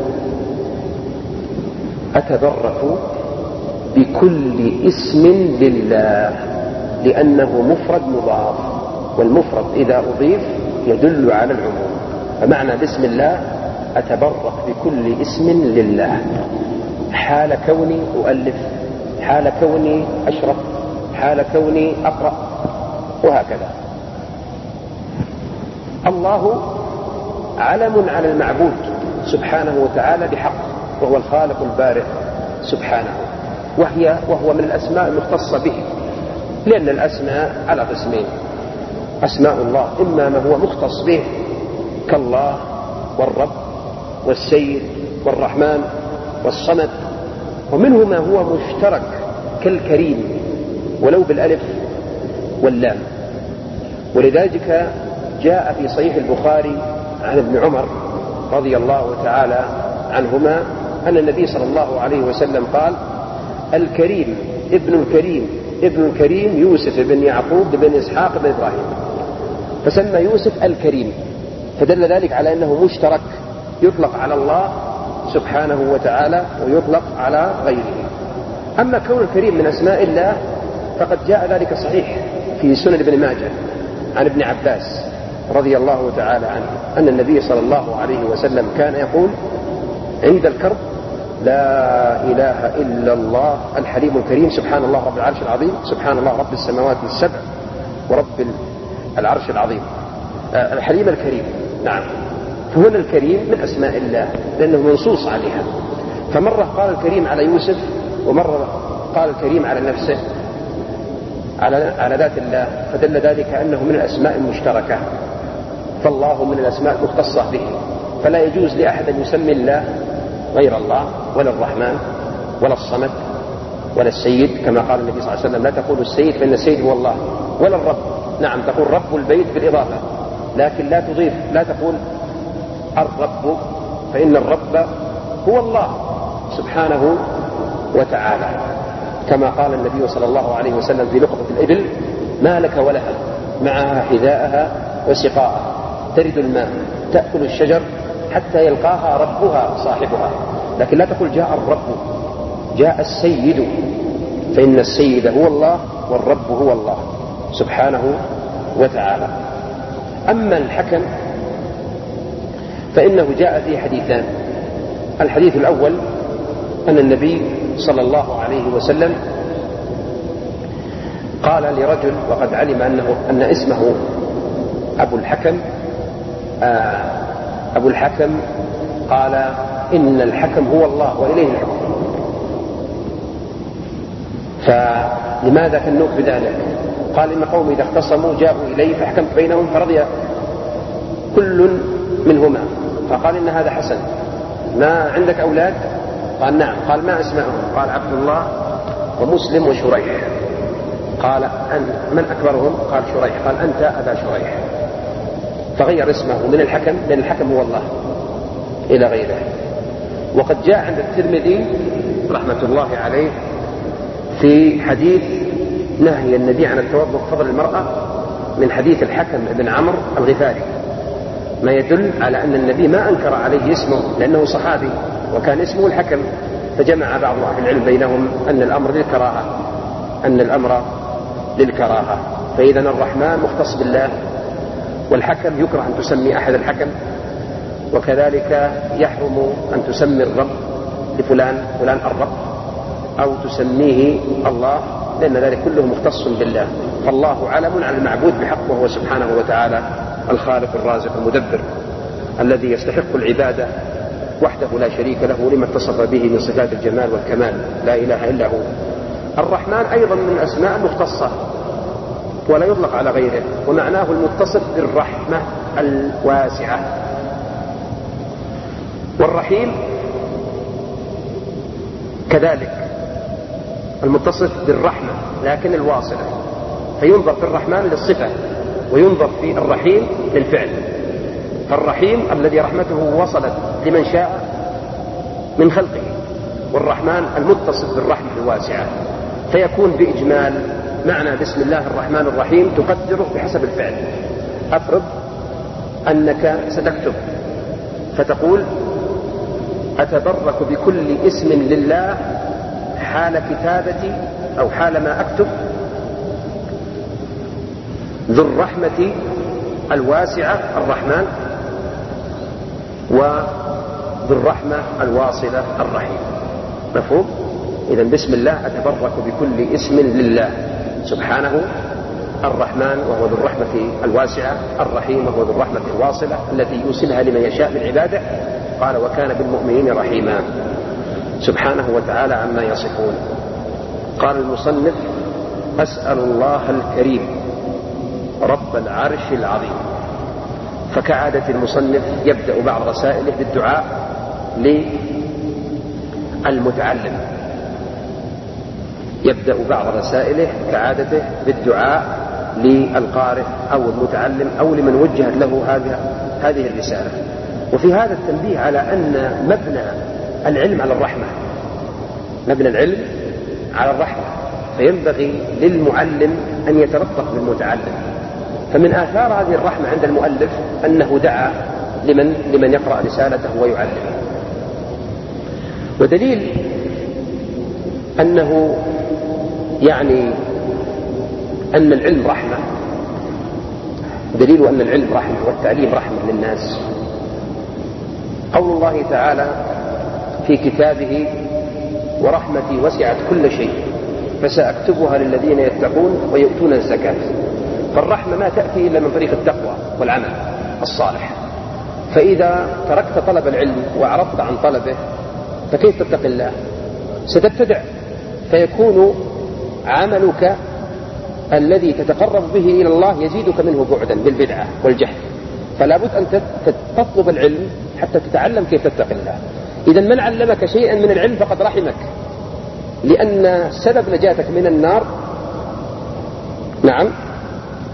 أتبرك بكل اسم لله، لأنه مفرد مضاف، والمفرد إذا أضيف يدل على العموم. فمعنى بسم الله أتبرك بكل اسم لله، حال كوني أؤلف، حال كوني أشرف، حال كوني أقرأ، وهكذا. الله علم على المعبود سبحانه وتعالى بحق، وهو الخالق البارئ سبحانه، وهي وهو من الأسماء المختصة به، لأن الأسماء على قسمين: أسماء الله إما ما هو مختص به كالله والرب والسيد والرحمن والصمد، ومنه ما هو مشترك كالكريم ولو بالألف واللام. ولذلك جاء في صحيح البخاري عن ابن عمر رضي الله تعالى عنهما أن النبي صلى الله عليه وسلم قال: الكريم ابن الكريم ابن الكريم يوسف بن يعقوب بن إسحاق بن إبراهيم، فسمى يوسف الكريم، فدل ذلك على أنه مشترك، يطلق على الله سبحانه وتعالى ويطلق على غيره. أما كون الكريم من أسماء الله فقد جاء ذلك صحيح في سنن ابن ماجه عن ابن عباس رضي الله تعالى عنه أن النبي صلى الله عليه وسلم كان يقول عند الكرب: لا إله إلا الله الحليم الكريم، سبحان الله رب العرش العظيم، سبحان الله رب السماوات السبع ورب العرش العظيم. الحليم الكريم، نعم. فهنا الكريم من أسماء الله لأنه منصوص عليها، فمرة قال الكريم على يوسف، ومرة قال الكريم على نفسه على على ذات الله، فدل ذلك أنه من الأسماء المشتركة. فالله من الأسماء المختصة به، فلا يجوز لأحد أن يسمي الله غير الله، ولا الرحمن ولا الصمد ولا السيد، كما قال النبي صلى الله عليه وسلم: لا تقولوا السيد فإن السيد هو الله، ولا الرب. نعم تقول رب البيت بالإضافة، لكن لا تضيف، لا تقول الرب، فإن الرب هو الله سبحانه وتعالى، كما قال النبي صلى الله عليه وسلم في لقطة الإبل: ما لك ولها، معها حذاءها وسقاءها، ترد الماء، تأكل الشجر حتى يلقاها ربها صاحبها. لكن لا تقول جاء الرب، جاء السيد، فإن السيد هو الله والرب هو الله سبحانه وتعالى. أما الحكم فإنه جاء في حديثان. الحديث الأول أن النبي صلى الله عليه وسلم قال لرجل وقد علم أنه أن اسمه أبو الحكم آه أبو الحكم قال: إن الحكم هو الله وإليه الحكم. فلماذا كنوك بذلك؟ قال: إن قومي إذا اختصموا جاءوا إلي فحكمت بينهم فرضي كل منهما. فقال: إن هذا حسن. ما عندك أولاد؟ قال: نعم. قال: ما اسمائهم؟ قال: عبد الله ومسلم وشريح. قال: أن من أكبرهم؟ قال: شريح. قال: أنت أبا شريح. فغير اسمه من الحكم، لأن الحكم هو الله، إلى غيره. وقد جاء عند الترمذي رحمة الله عليه في حديث نهي النبي عن التوضؤ فضل المرأة من حديث الحكم بن عمرو الغفاري، ما يدل على أن النبي ما أنكر عليه اسمه لأنه صحابي وكان اسمه الحكم. فجمع بعض أهل العلم بينهم أن الأمر للكراهة، أن الأمر للكراهة. فإذا الرحمن مختص بالله، والحكم يكره أن تسمي أحد الحكم، وكذلك يحرم أن تسمي الرب لفلان فلان الرب أو تسميه الله، لأن ذلك كله مختص بالله. فالله علم على المعبود بحق، وهو سبحانه وتعالى الخالق الرازق المدبر الذي يستحق العبادة وحده لا شريك له لما اتصف به من صفات الجمال والكمال، لا إله إلا هو. الرحمن أيضا من الأسماء المختصة ولا يطلق على غيره، ومعناه المتصف بالرحمة الواسعة. والرحيم كذلك المتصف بالرحمة لكن الواصلة، فينظر في الرحمن للصفة وينظر في الرحيم للفعل. فالرحيم الذي رحمته وصلت لمن شاء من خلقه، والرحمن المتصف بالرحمة الواسعة. فيكون بإجمال معنى بسم الله الرحمن الرحيم تقدره بحسب الفعل. أفرض أنك ستكتب فتقول: أتبرك بكل اسم لله حال كتابتي أو حال ما أكتب ذو الرحمة الواسعة الرحمن، وذو الرحمة الواصلة الرحيم. مفهوم؟ إذن بسم الله أتبرك بكل اسم لله سبحانه الرحمن، وهو ذو الرحمة الواسعة، الرحيم وهو ذو الرحمة الواصلة التي يوصلها لمن يشاء من عباده. قال: وكان بالمؤمنين رحيما سبحانه وتعالى عما يصفون. قال المصنف: أسأل الله الكريم رب العرش العظيم. فكعادة المصنف يبدأ بعض رسائله بالدعاء للمتعلم، يبدأ بعض رسائله كعادته بالدعاء للقارئ أو المتعلم أو لمن وجهت له هذه هذه الرسالة. وفي هذا التنبيه على أن مبنى العلم على الرحمة، مبنى العلم على الرحمة، فينبغي للمعلم أن يتلطف بالمتعلم. فمن آثار هذه الرحمة عند المؤلف أنه دعا لمن لمن يقرأ رسالته ويعلمه. ودليل أنه يعني أن العلم رحمة، دليل أن العلم رحمة والتعليم رحمة للناس قول الله تعالى في كتابه: ورحمتي وسعت كل شيء فسأكتبها للذين يتقون ويؤتون الزكاة. فالرحمة ما تأتي إلا من طريق التقوى والعمل الصالح. فإذا تركت طلب العلم وأعرضت عن طلبه فكيف تتقي الله؟ ستبتدع، فيكون عملك الذي تتقرب به إلى الله يزيدك منه بعدا بالبدعة والجهل. فلا بد أن تطلب العلم حتى تتعلم كيف تتقي الله. إذا من علمك شيئا من العلم فقد رحمك، لأن سبب نجاتك من النار نعم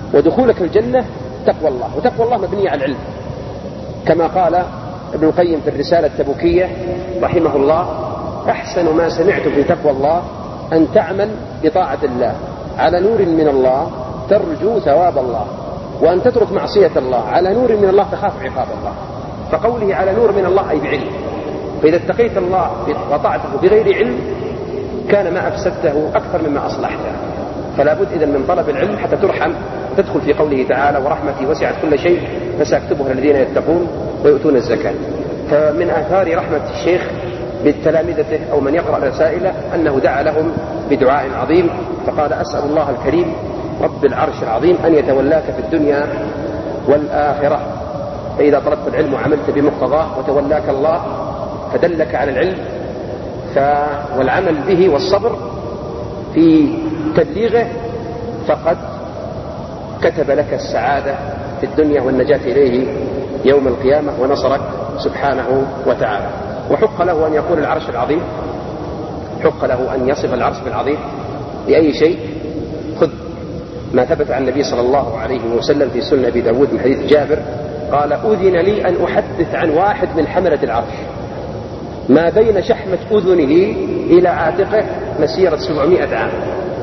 ودخولك الجنة تقوى الله، وتقوى الله مبنية على العلم، كما قال ابن القيم في الرسالة التبوكية رحمه الله: أحسن ما سمعت في تقوى الله أن تعمل بطاعة الله على نور من الله ترجو ثواب الله، وأن تترك معصية الله على نور من الله تخاف عقاب الله. فقوله على نور من الله أي بعلم، فإذا اتقيت الله وطاعته بغير علم كان ما أفسدته أكثر مما أصلحته. فلا بد إذن من طلب العلم حتى ترحم، تدخل في قوله تعالى: ورحمتي وسعت كل شيء فسأكتبها للذين يتقون ويؤتون الزكاة. فمن آثار رحمة الشيخ بتلامذته أو من يقرأ رسائله أنه دعا لهم بدعاء عظيم، فقال: أسأل الله الكريم رب العرش العظيم أن يتولاك في الدنيا والآخرة، فإذا طلبت العلم وعملت بمقتضاه وتولاك الله فدلك على العلم والعمل به والصبر في تبليغه، فقد كتب لك السعادة في الدنيا والنجاة إليه يوم القيامة ونصرك سبحانه وتعالى. وحق له أن يقول العرش العظيم، حق له أن يصف العرش بالعظيم لأي شيء. خذ ما ثبت عن النبي صلى الله عليه وسلم في سنة أبي داود من حديث جابر قال: أذن لي أن أحدث عن واحد من حملة العرش ما بين شحمة أذنه إلى عاتقه مسيرة سبعمائة عام.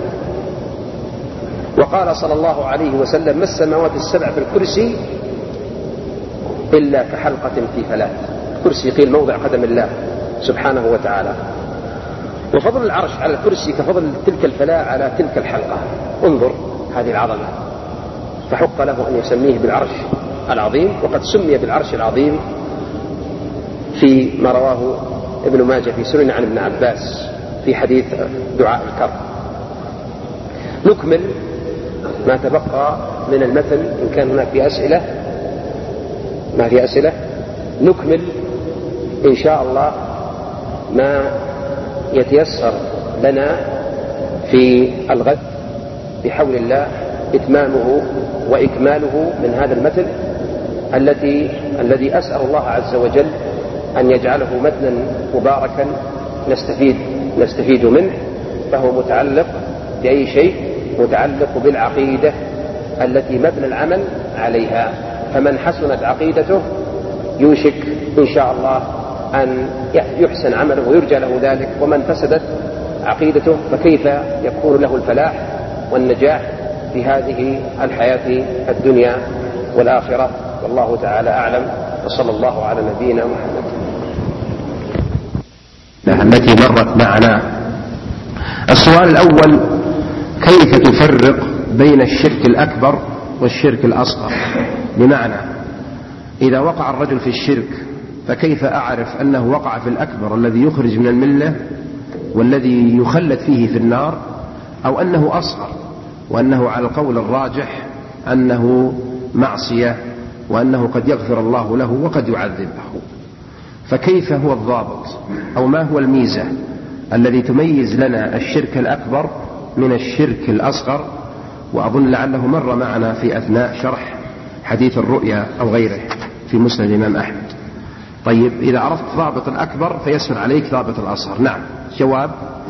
وقال صلى الله عليه وسلم: ما السماوات السبع في الكرسي إلا كحلقة في فلاة. الكرسي قيل موضع قدم الله سبحانه وتعالى، وفضل العرش على الكرسي كفضل تلك الفلاة على تلك الحلقة. انظر هذه العظمة، فحق له أن يسميه بالعرش العظيم. وقد سمي بالعرش العظيم في ما رواه ابن ماجه في سنن عن ابن عباس في حديث دعاء الكرب. نكمل ما تبقى من المثل إن كان هناك في أسئلة. ما في أسئلة نكمل إن شاء الله ما يتيسر لنا في الغد بحول الله إتمامه وإكماله من هذا المثل التي الذي أسأل الله عز وجل أن يجعله متنا مباركا نستفيد نستفيد منه. فهو متعلق بأي شيء؟ متعلق بالعقيدة التي مبنى العمل عليها. فمن حسنت عقيدته يوشك إن شاء الله أن يحسن عمله ويرجى له ذلك، ومن فسدت عقيدته فكيف يكون له الفلاح والنجاح في هذه الحياة الدنيا والآخرة. والله تعالى أعلم، وصلى الله على نبينا محمد. التي مرت معنا. السؤال الأول: كيف تفرق بين الشرك الأكبر والشرك الأصغر؟ بمعنى إذا وقع الرجل في الشرك فكيف أعرف أنه وقع في الأكبر الذي يخرج من الملة والذي يخلد فيه في النار، أو أنه أصغر وأنه على القول الراجح أنه معصية وأنه قد يغفر الله له وقد يعذبه؟ فكيف هو الضابط أو ما هو الميزة الذي تميز لنا الشرك الأكبر من الشرك الأصغر؟ وأظن لعله مر معنا في أثناء شرح حديث الرؤيا أو غيره في مسند الإمام أحمد. طيب، إذا عرفت ضابط الأكبر فيسهل عليك ضابط الأصغر. نعم، جواب: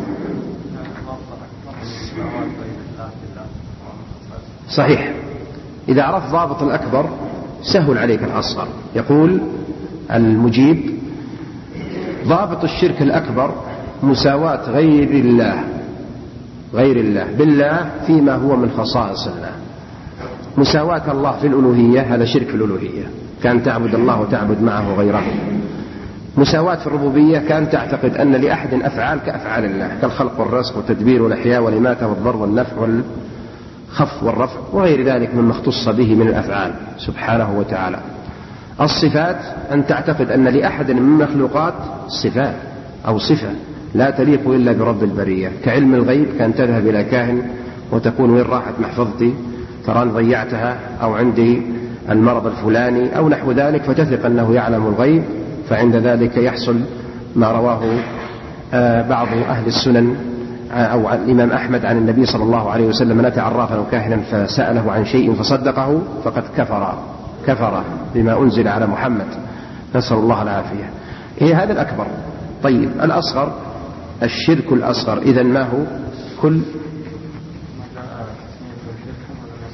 صحيح، إذا عرفت ضابط الأكبر سهل عليك الأصغر. يقول المجيب: ضابط الشرك الأكبر مساواة غير الله غير الله بالله فيما هو من خصائص الله. مساواة الله في الألوهية هذا شرك في الألوهية، كان تعبد الله وتعبد معه غيره. مساواة في الربوبية كان تعتقد أن لأحد أفعال كأفعال الله، كالخلق والرزق والتدبير والإحياء والإماتة والضر والنفع والخفض والرفع وغير ذلك مما اختص به من الأفعال سبحانه وتعالى. الصفات أن تعتقد أن لأحد من المخلوقات صفات أو صفة لا تليق إلا برب البرية، كعلم الغيب كان تذهب إلى كاهن وتقول: وين راحت محفظتي؟ تراني ضيعتها، أو عندي المرض الفلاني أو نحو ذلك، فتثق أنه يعلم الغيب. فعند ذلك يحصل ما رواه بعض أهل السنن أو الإمام أحمد عن النبي صلى الله عليه وسلم: من أتى عرافا أو كاهنا فسأله عن شيء فصدقه فقد كفر كفر بما أنزل على محمد، نسأل الله العافية. هي هذا الأكبر. طيب، الأصغر، الشرك الأصغر إذن ما هو؟ كل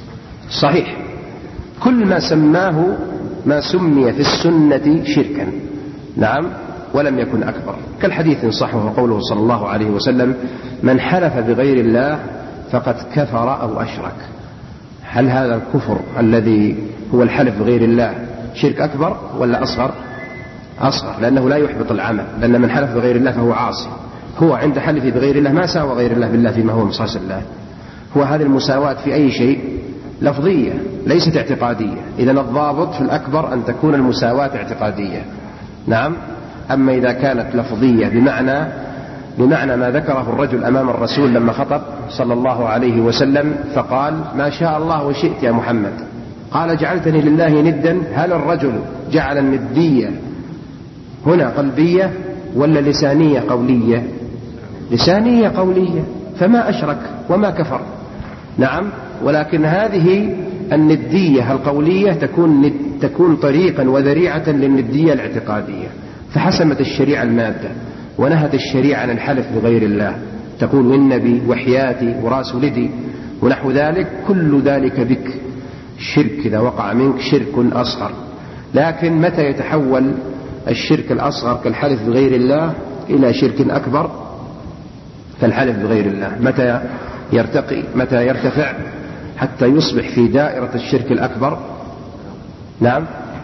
صحيح، كل ما سماه ما سمي في السنة شركا، نعم، ولم يكن أكبر، كالحديث إن صح وهو قوله صلى الله عليه وسلم: من حلف بغير الله فقد كفر أو أشرك. هل هذا الكفر الذي هو الحلف بغير الله شرك أكبر ولا أصغر؟ أصغر، لأنه لا يحبط العمل، لأن من حلف بغير الله فهو عاصي. هو عند حلفه بغير الله ما ساوى غير الله بالله فيما هو مصاص الله. هو هذه المساواة في أي شيء لفظية ليست اعتقادية. إذن الضابط في الأكبر أن تكون المساواة اعتقادية، نعم. أما إذا كانت لفظية بمعنى بمعنى ما ذكره الرجل أمام الرسول لما خطب صلى الله عليه وسلم فقال: ما شاء الله وشئت يا محمد. قال: جعلتني لله ندا. هل الرجل جعل الندية هنا قلبية ولا لسانية قولية؟ لسانية قولية، فما أشرك وما كفر، نعم. ولكن هذه الندية القولية تكون تكون طريقا وذريعة للندية الاعتقادية. فحسمت الشريعة المادة ونهت الشريعة عن الحلف بغير الله، تقول: والنبي وحياتي وراس ولدي ونحو ذلك، كل ذلك بك شرك إذا وقع منك شرك أصغر. لكن متى يتحول الشرك الأصغر كالحلف بغير الله إلى شرك أكبر كالحلف بغير الله؟ متى يرتقي متى يرتفع حتى يصبح في دائرة الشرك الأكبر؟ نعم،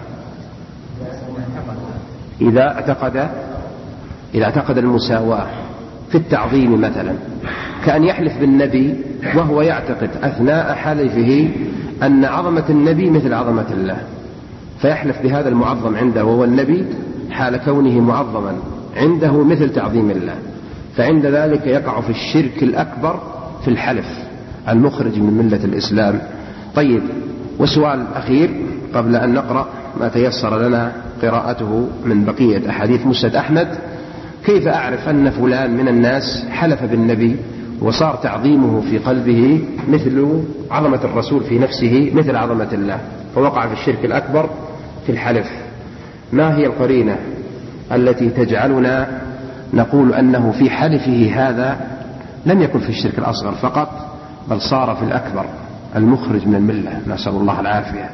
إذا اعتقد إذا اعتقد المساواة في التعظيم، مثلا كأن يحلف بالنبي وهو يعتقد أثناء حلفه أن عظمة النبي مثل عظمة الله، فيحلف بهذا المعظم عنده وهو النبي حال كونه معظما عنده مثل تعظيم الله، فعند ذلك يقع في الشرك الأكبر في الحلف المخرج من ملة الإسلام. طيب، وسؤال أخير قبل أن نقرأ ما تيسر لنا قراءته من بقية أحاديث مسند أحمد: كيف أعرف أن فلان من الناس حلف بالنبي وصار تعظيمه في قلبه مثل عظمة الرسول في نفسه مثل عظمة الله، فوقع في الشرك الأكبر في الحلف؟ ما هي القرينة التي تجعلنا نقول أنه في حلفه هذا لم يكن في الشرك الأصغر فقط، بل صار في الأكبر المخرج من الملة، نسأل الله العافية؟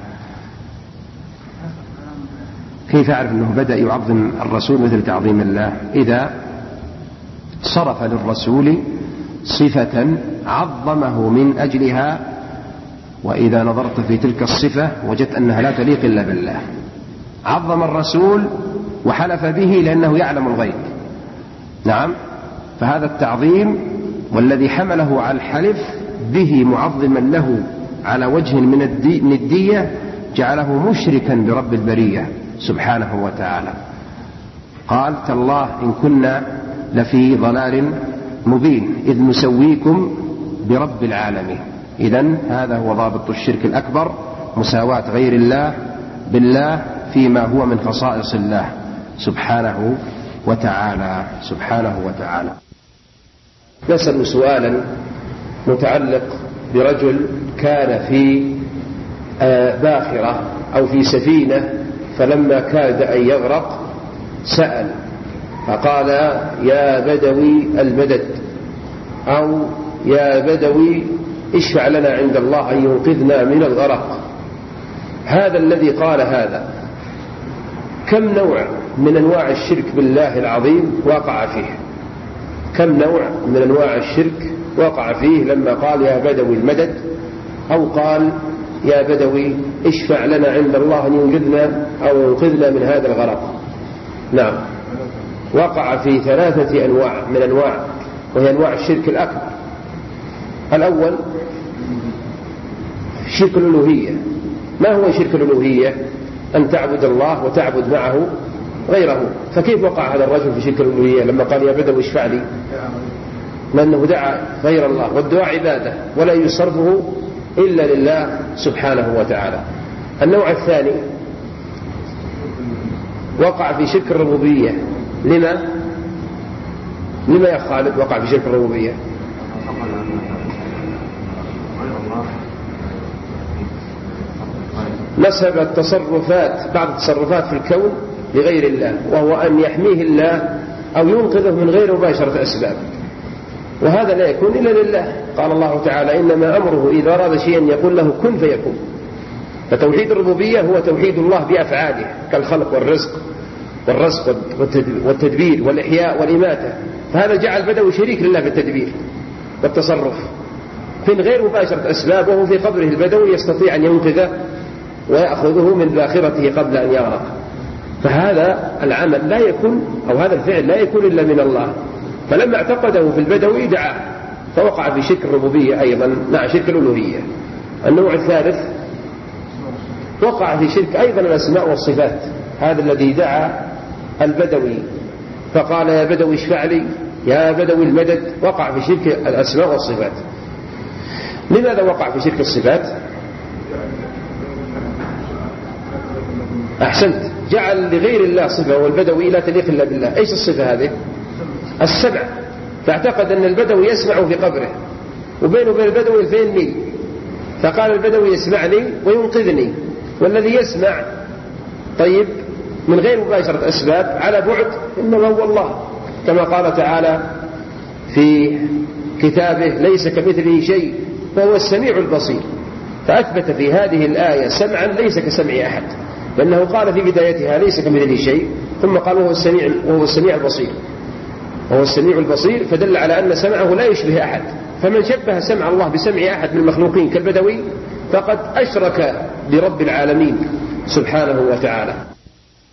كيف أعرف أنه بدأ يعظم الرسول مثل تعظيم الله؟ إذا صرف للرسول صفة عظمه من أجلها، وإذا نظرت في تلك الصفة وجدت أنها لا تليق إلا بالله. عظم الرسول وحلف به لأنه يعلم الغيب، نعم، فهذا التعظيم والذي حمله على الحلف به معظما له على وجه من الندية جعله مشركا برب البرية سبحانه وتعالى. قال: تالله إن كنا لفي ضلال مبين إذ نسويكم برب العالمين. إذن هذا هو ضابط الشرك الأكبر، مساواة غير الله بالله فيما هو من خصائص الله سبحانه وتعالى سبحانه وتعالى. نسأل سؤالا متعلق برجل كان في باخرة أو في سفينة، فلما كاد أن يغرق سأل فقال: يا بدوي المدد، أو يا بدوي اشفع لنا عند الله أن ينقذنا من الغرق. هذا الذي قال هذا كم نوع من أنواع الشرك بالله العظيم وقع فيه؟ كم نوع من أنواع الشرك وقع فيه لما قال يا بدوي المدد، أو قال يا بدوي اشفع لنا عند الله أن ينقذنا أو ينقذنا من هذا الغرق؟ نعم، وقع في ثلاثة أنواع من أنواع، وهي أنواع الشرك الأكبر. الأول شرك الألوهية. ما هو شرك الألوهية؟ أن تعبد الله وتعبد معه غيره. فكيف وقع هذا الرجل في شرك الألوهية لما قال يا بدوي اشفع لي؟ لأنه دعا غير الله، والدعاء عبادة ولا يصرفه إلا لله سبحانه وتعالى. النوع الثاني وقع في شرك الربوبية. لما؟ لما يا خالد وقع في شرك الربوبية؟ نسب التصرفات بعض التصرفات في الكون لغير الله، وهو أن يحميه الله أو ينقذه من غير مباشرة أسباب. وهذا لا يكون إلا لله. قال الله تعالى إنما أمره إذا أراد شيئا يقول له كن فيكون. فتوحيد الربوبية هو توحيد الله بأفعاله كالخلق والرزق والرزق والتدبير والإحياء والإماتة. فهذا جعل البدوي شريك لله في التدبير والتصرف من غير مباشرة أسباب، وهو في قبره البدوي يستطيع أن ينقذه ويأخذه من باخرته قبل أن يغرق. فهذا العمل لا يكون، أو هذا الفعل لا يكون إلا من الله. فلما اعتقده في البدوي دعاه فوقع في شرك الربوبية أيضا مع شرك الألوهية. النوع الثالث وقع في شرك أيضا الأسماء والصفات. هذا الذي دعا البدوي فقال يا بدوي اشفع لي يا بدوي المدد، وقع في شرك الأسماء والصفات. لماذا وقع في شرك الصفات؟ أحسنت، جعل لغير الله صفة والبدوي لا تليق إلا بالله. إيش الصفة هذه؟ السمع. فاعتقد أن البدوي يسمع في قبره وبينه وبين البدوي ألفين ميل، فقال البدوي يسمعني وينقذني، والذي يسمع طيب من غير مباشرة أسباب على بعد إنما هو الله، كما قال تعالى في كتابه ليس كمثله شيء وهو السميع البصير. فأثبت في هذه الآية سمعا ليس كسمع أحد، لأنه قال في بدايتها ليس كمثله شيء، ثم قال وهو السميع وهو السميع البصير وهو السميع البصير، فدل على أن سمعه لا يشبه أحد. فمن شبه سمع الله بسمع أحد من المخلوقين كالبدوي فقد أشرك برب العالمين سبحانه وتعالى.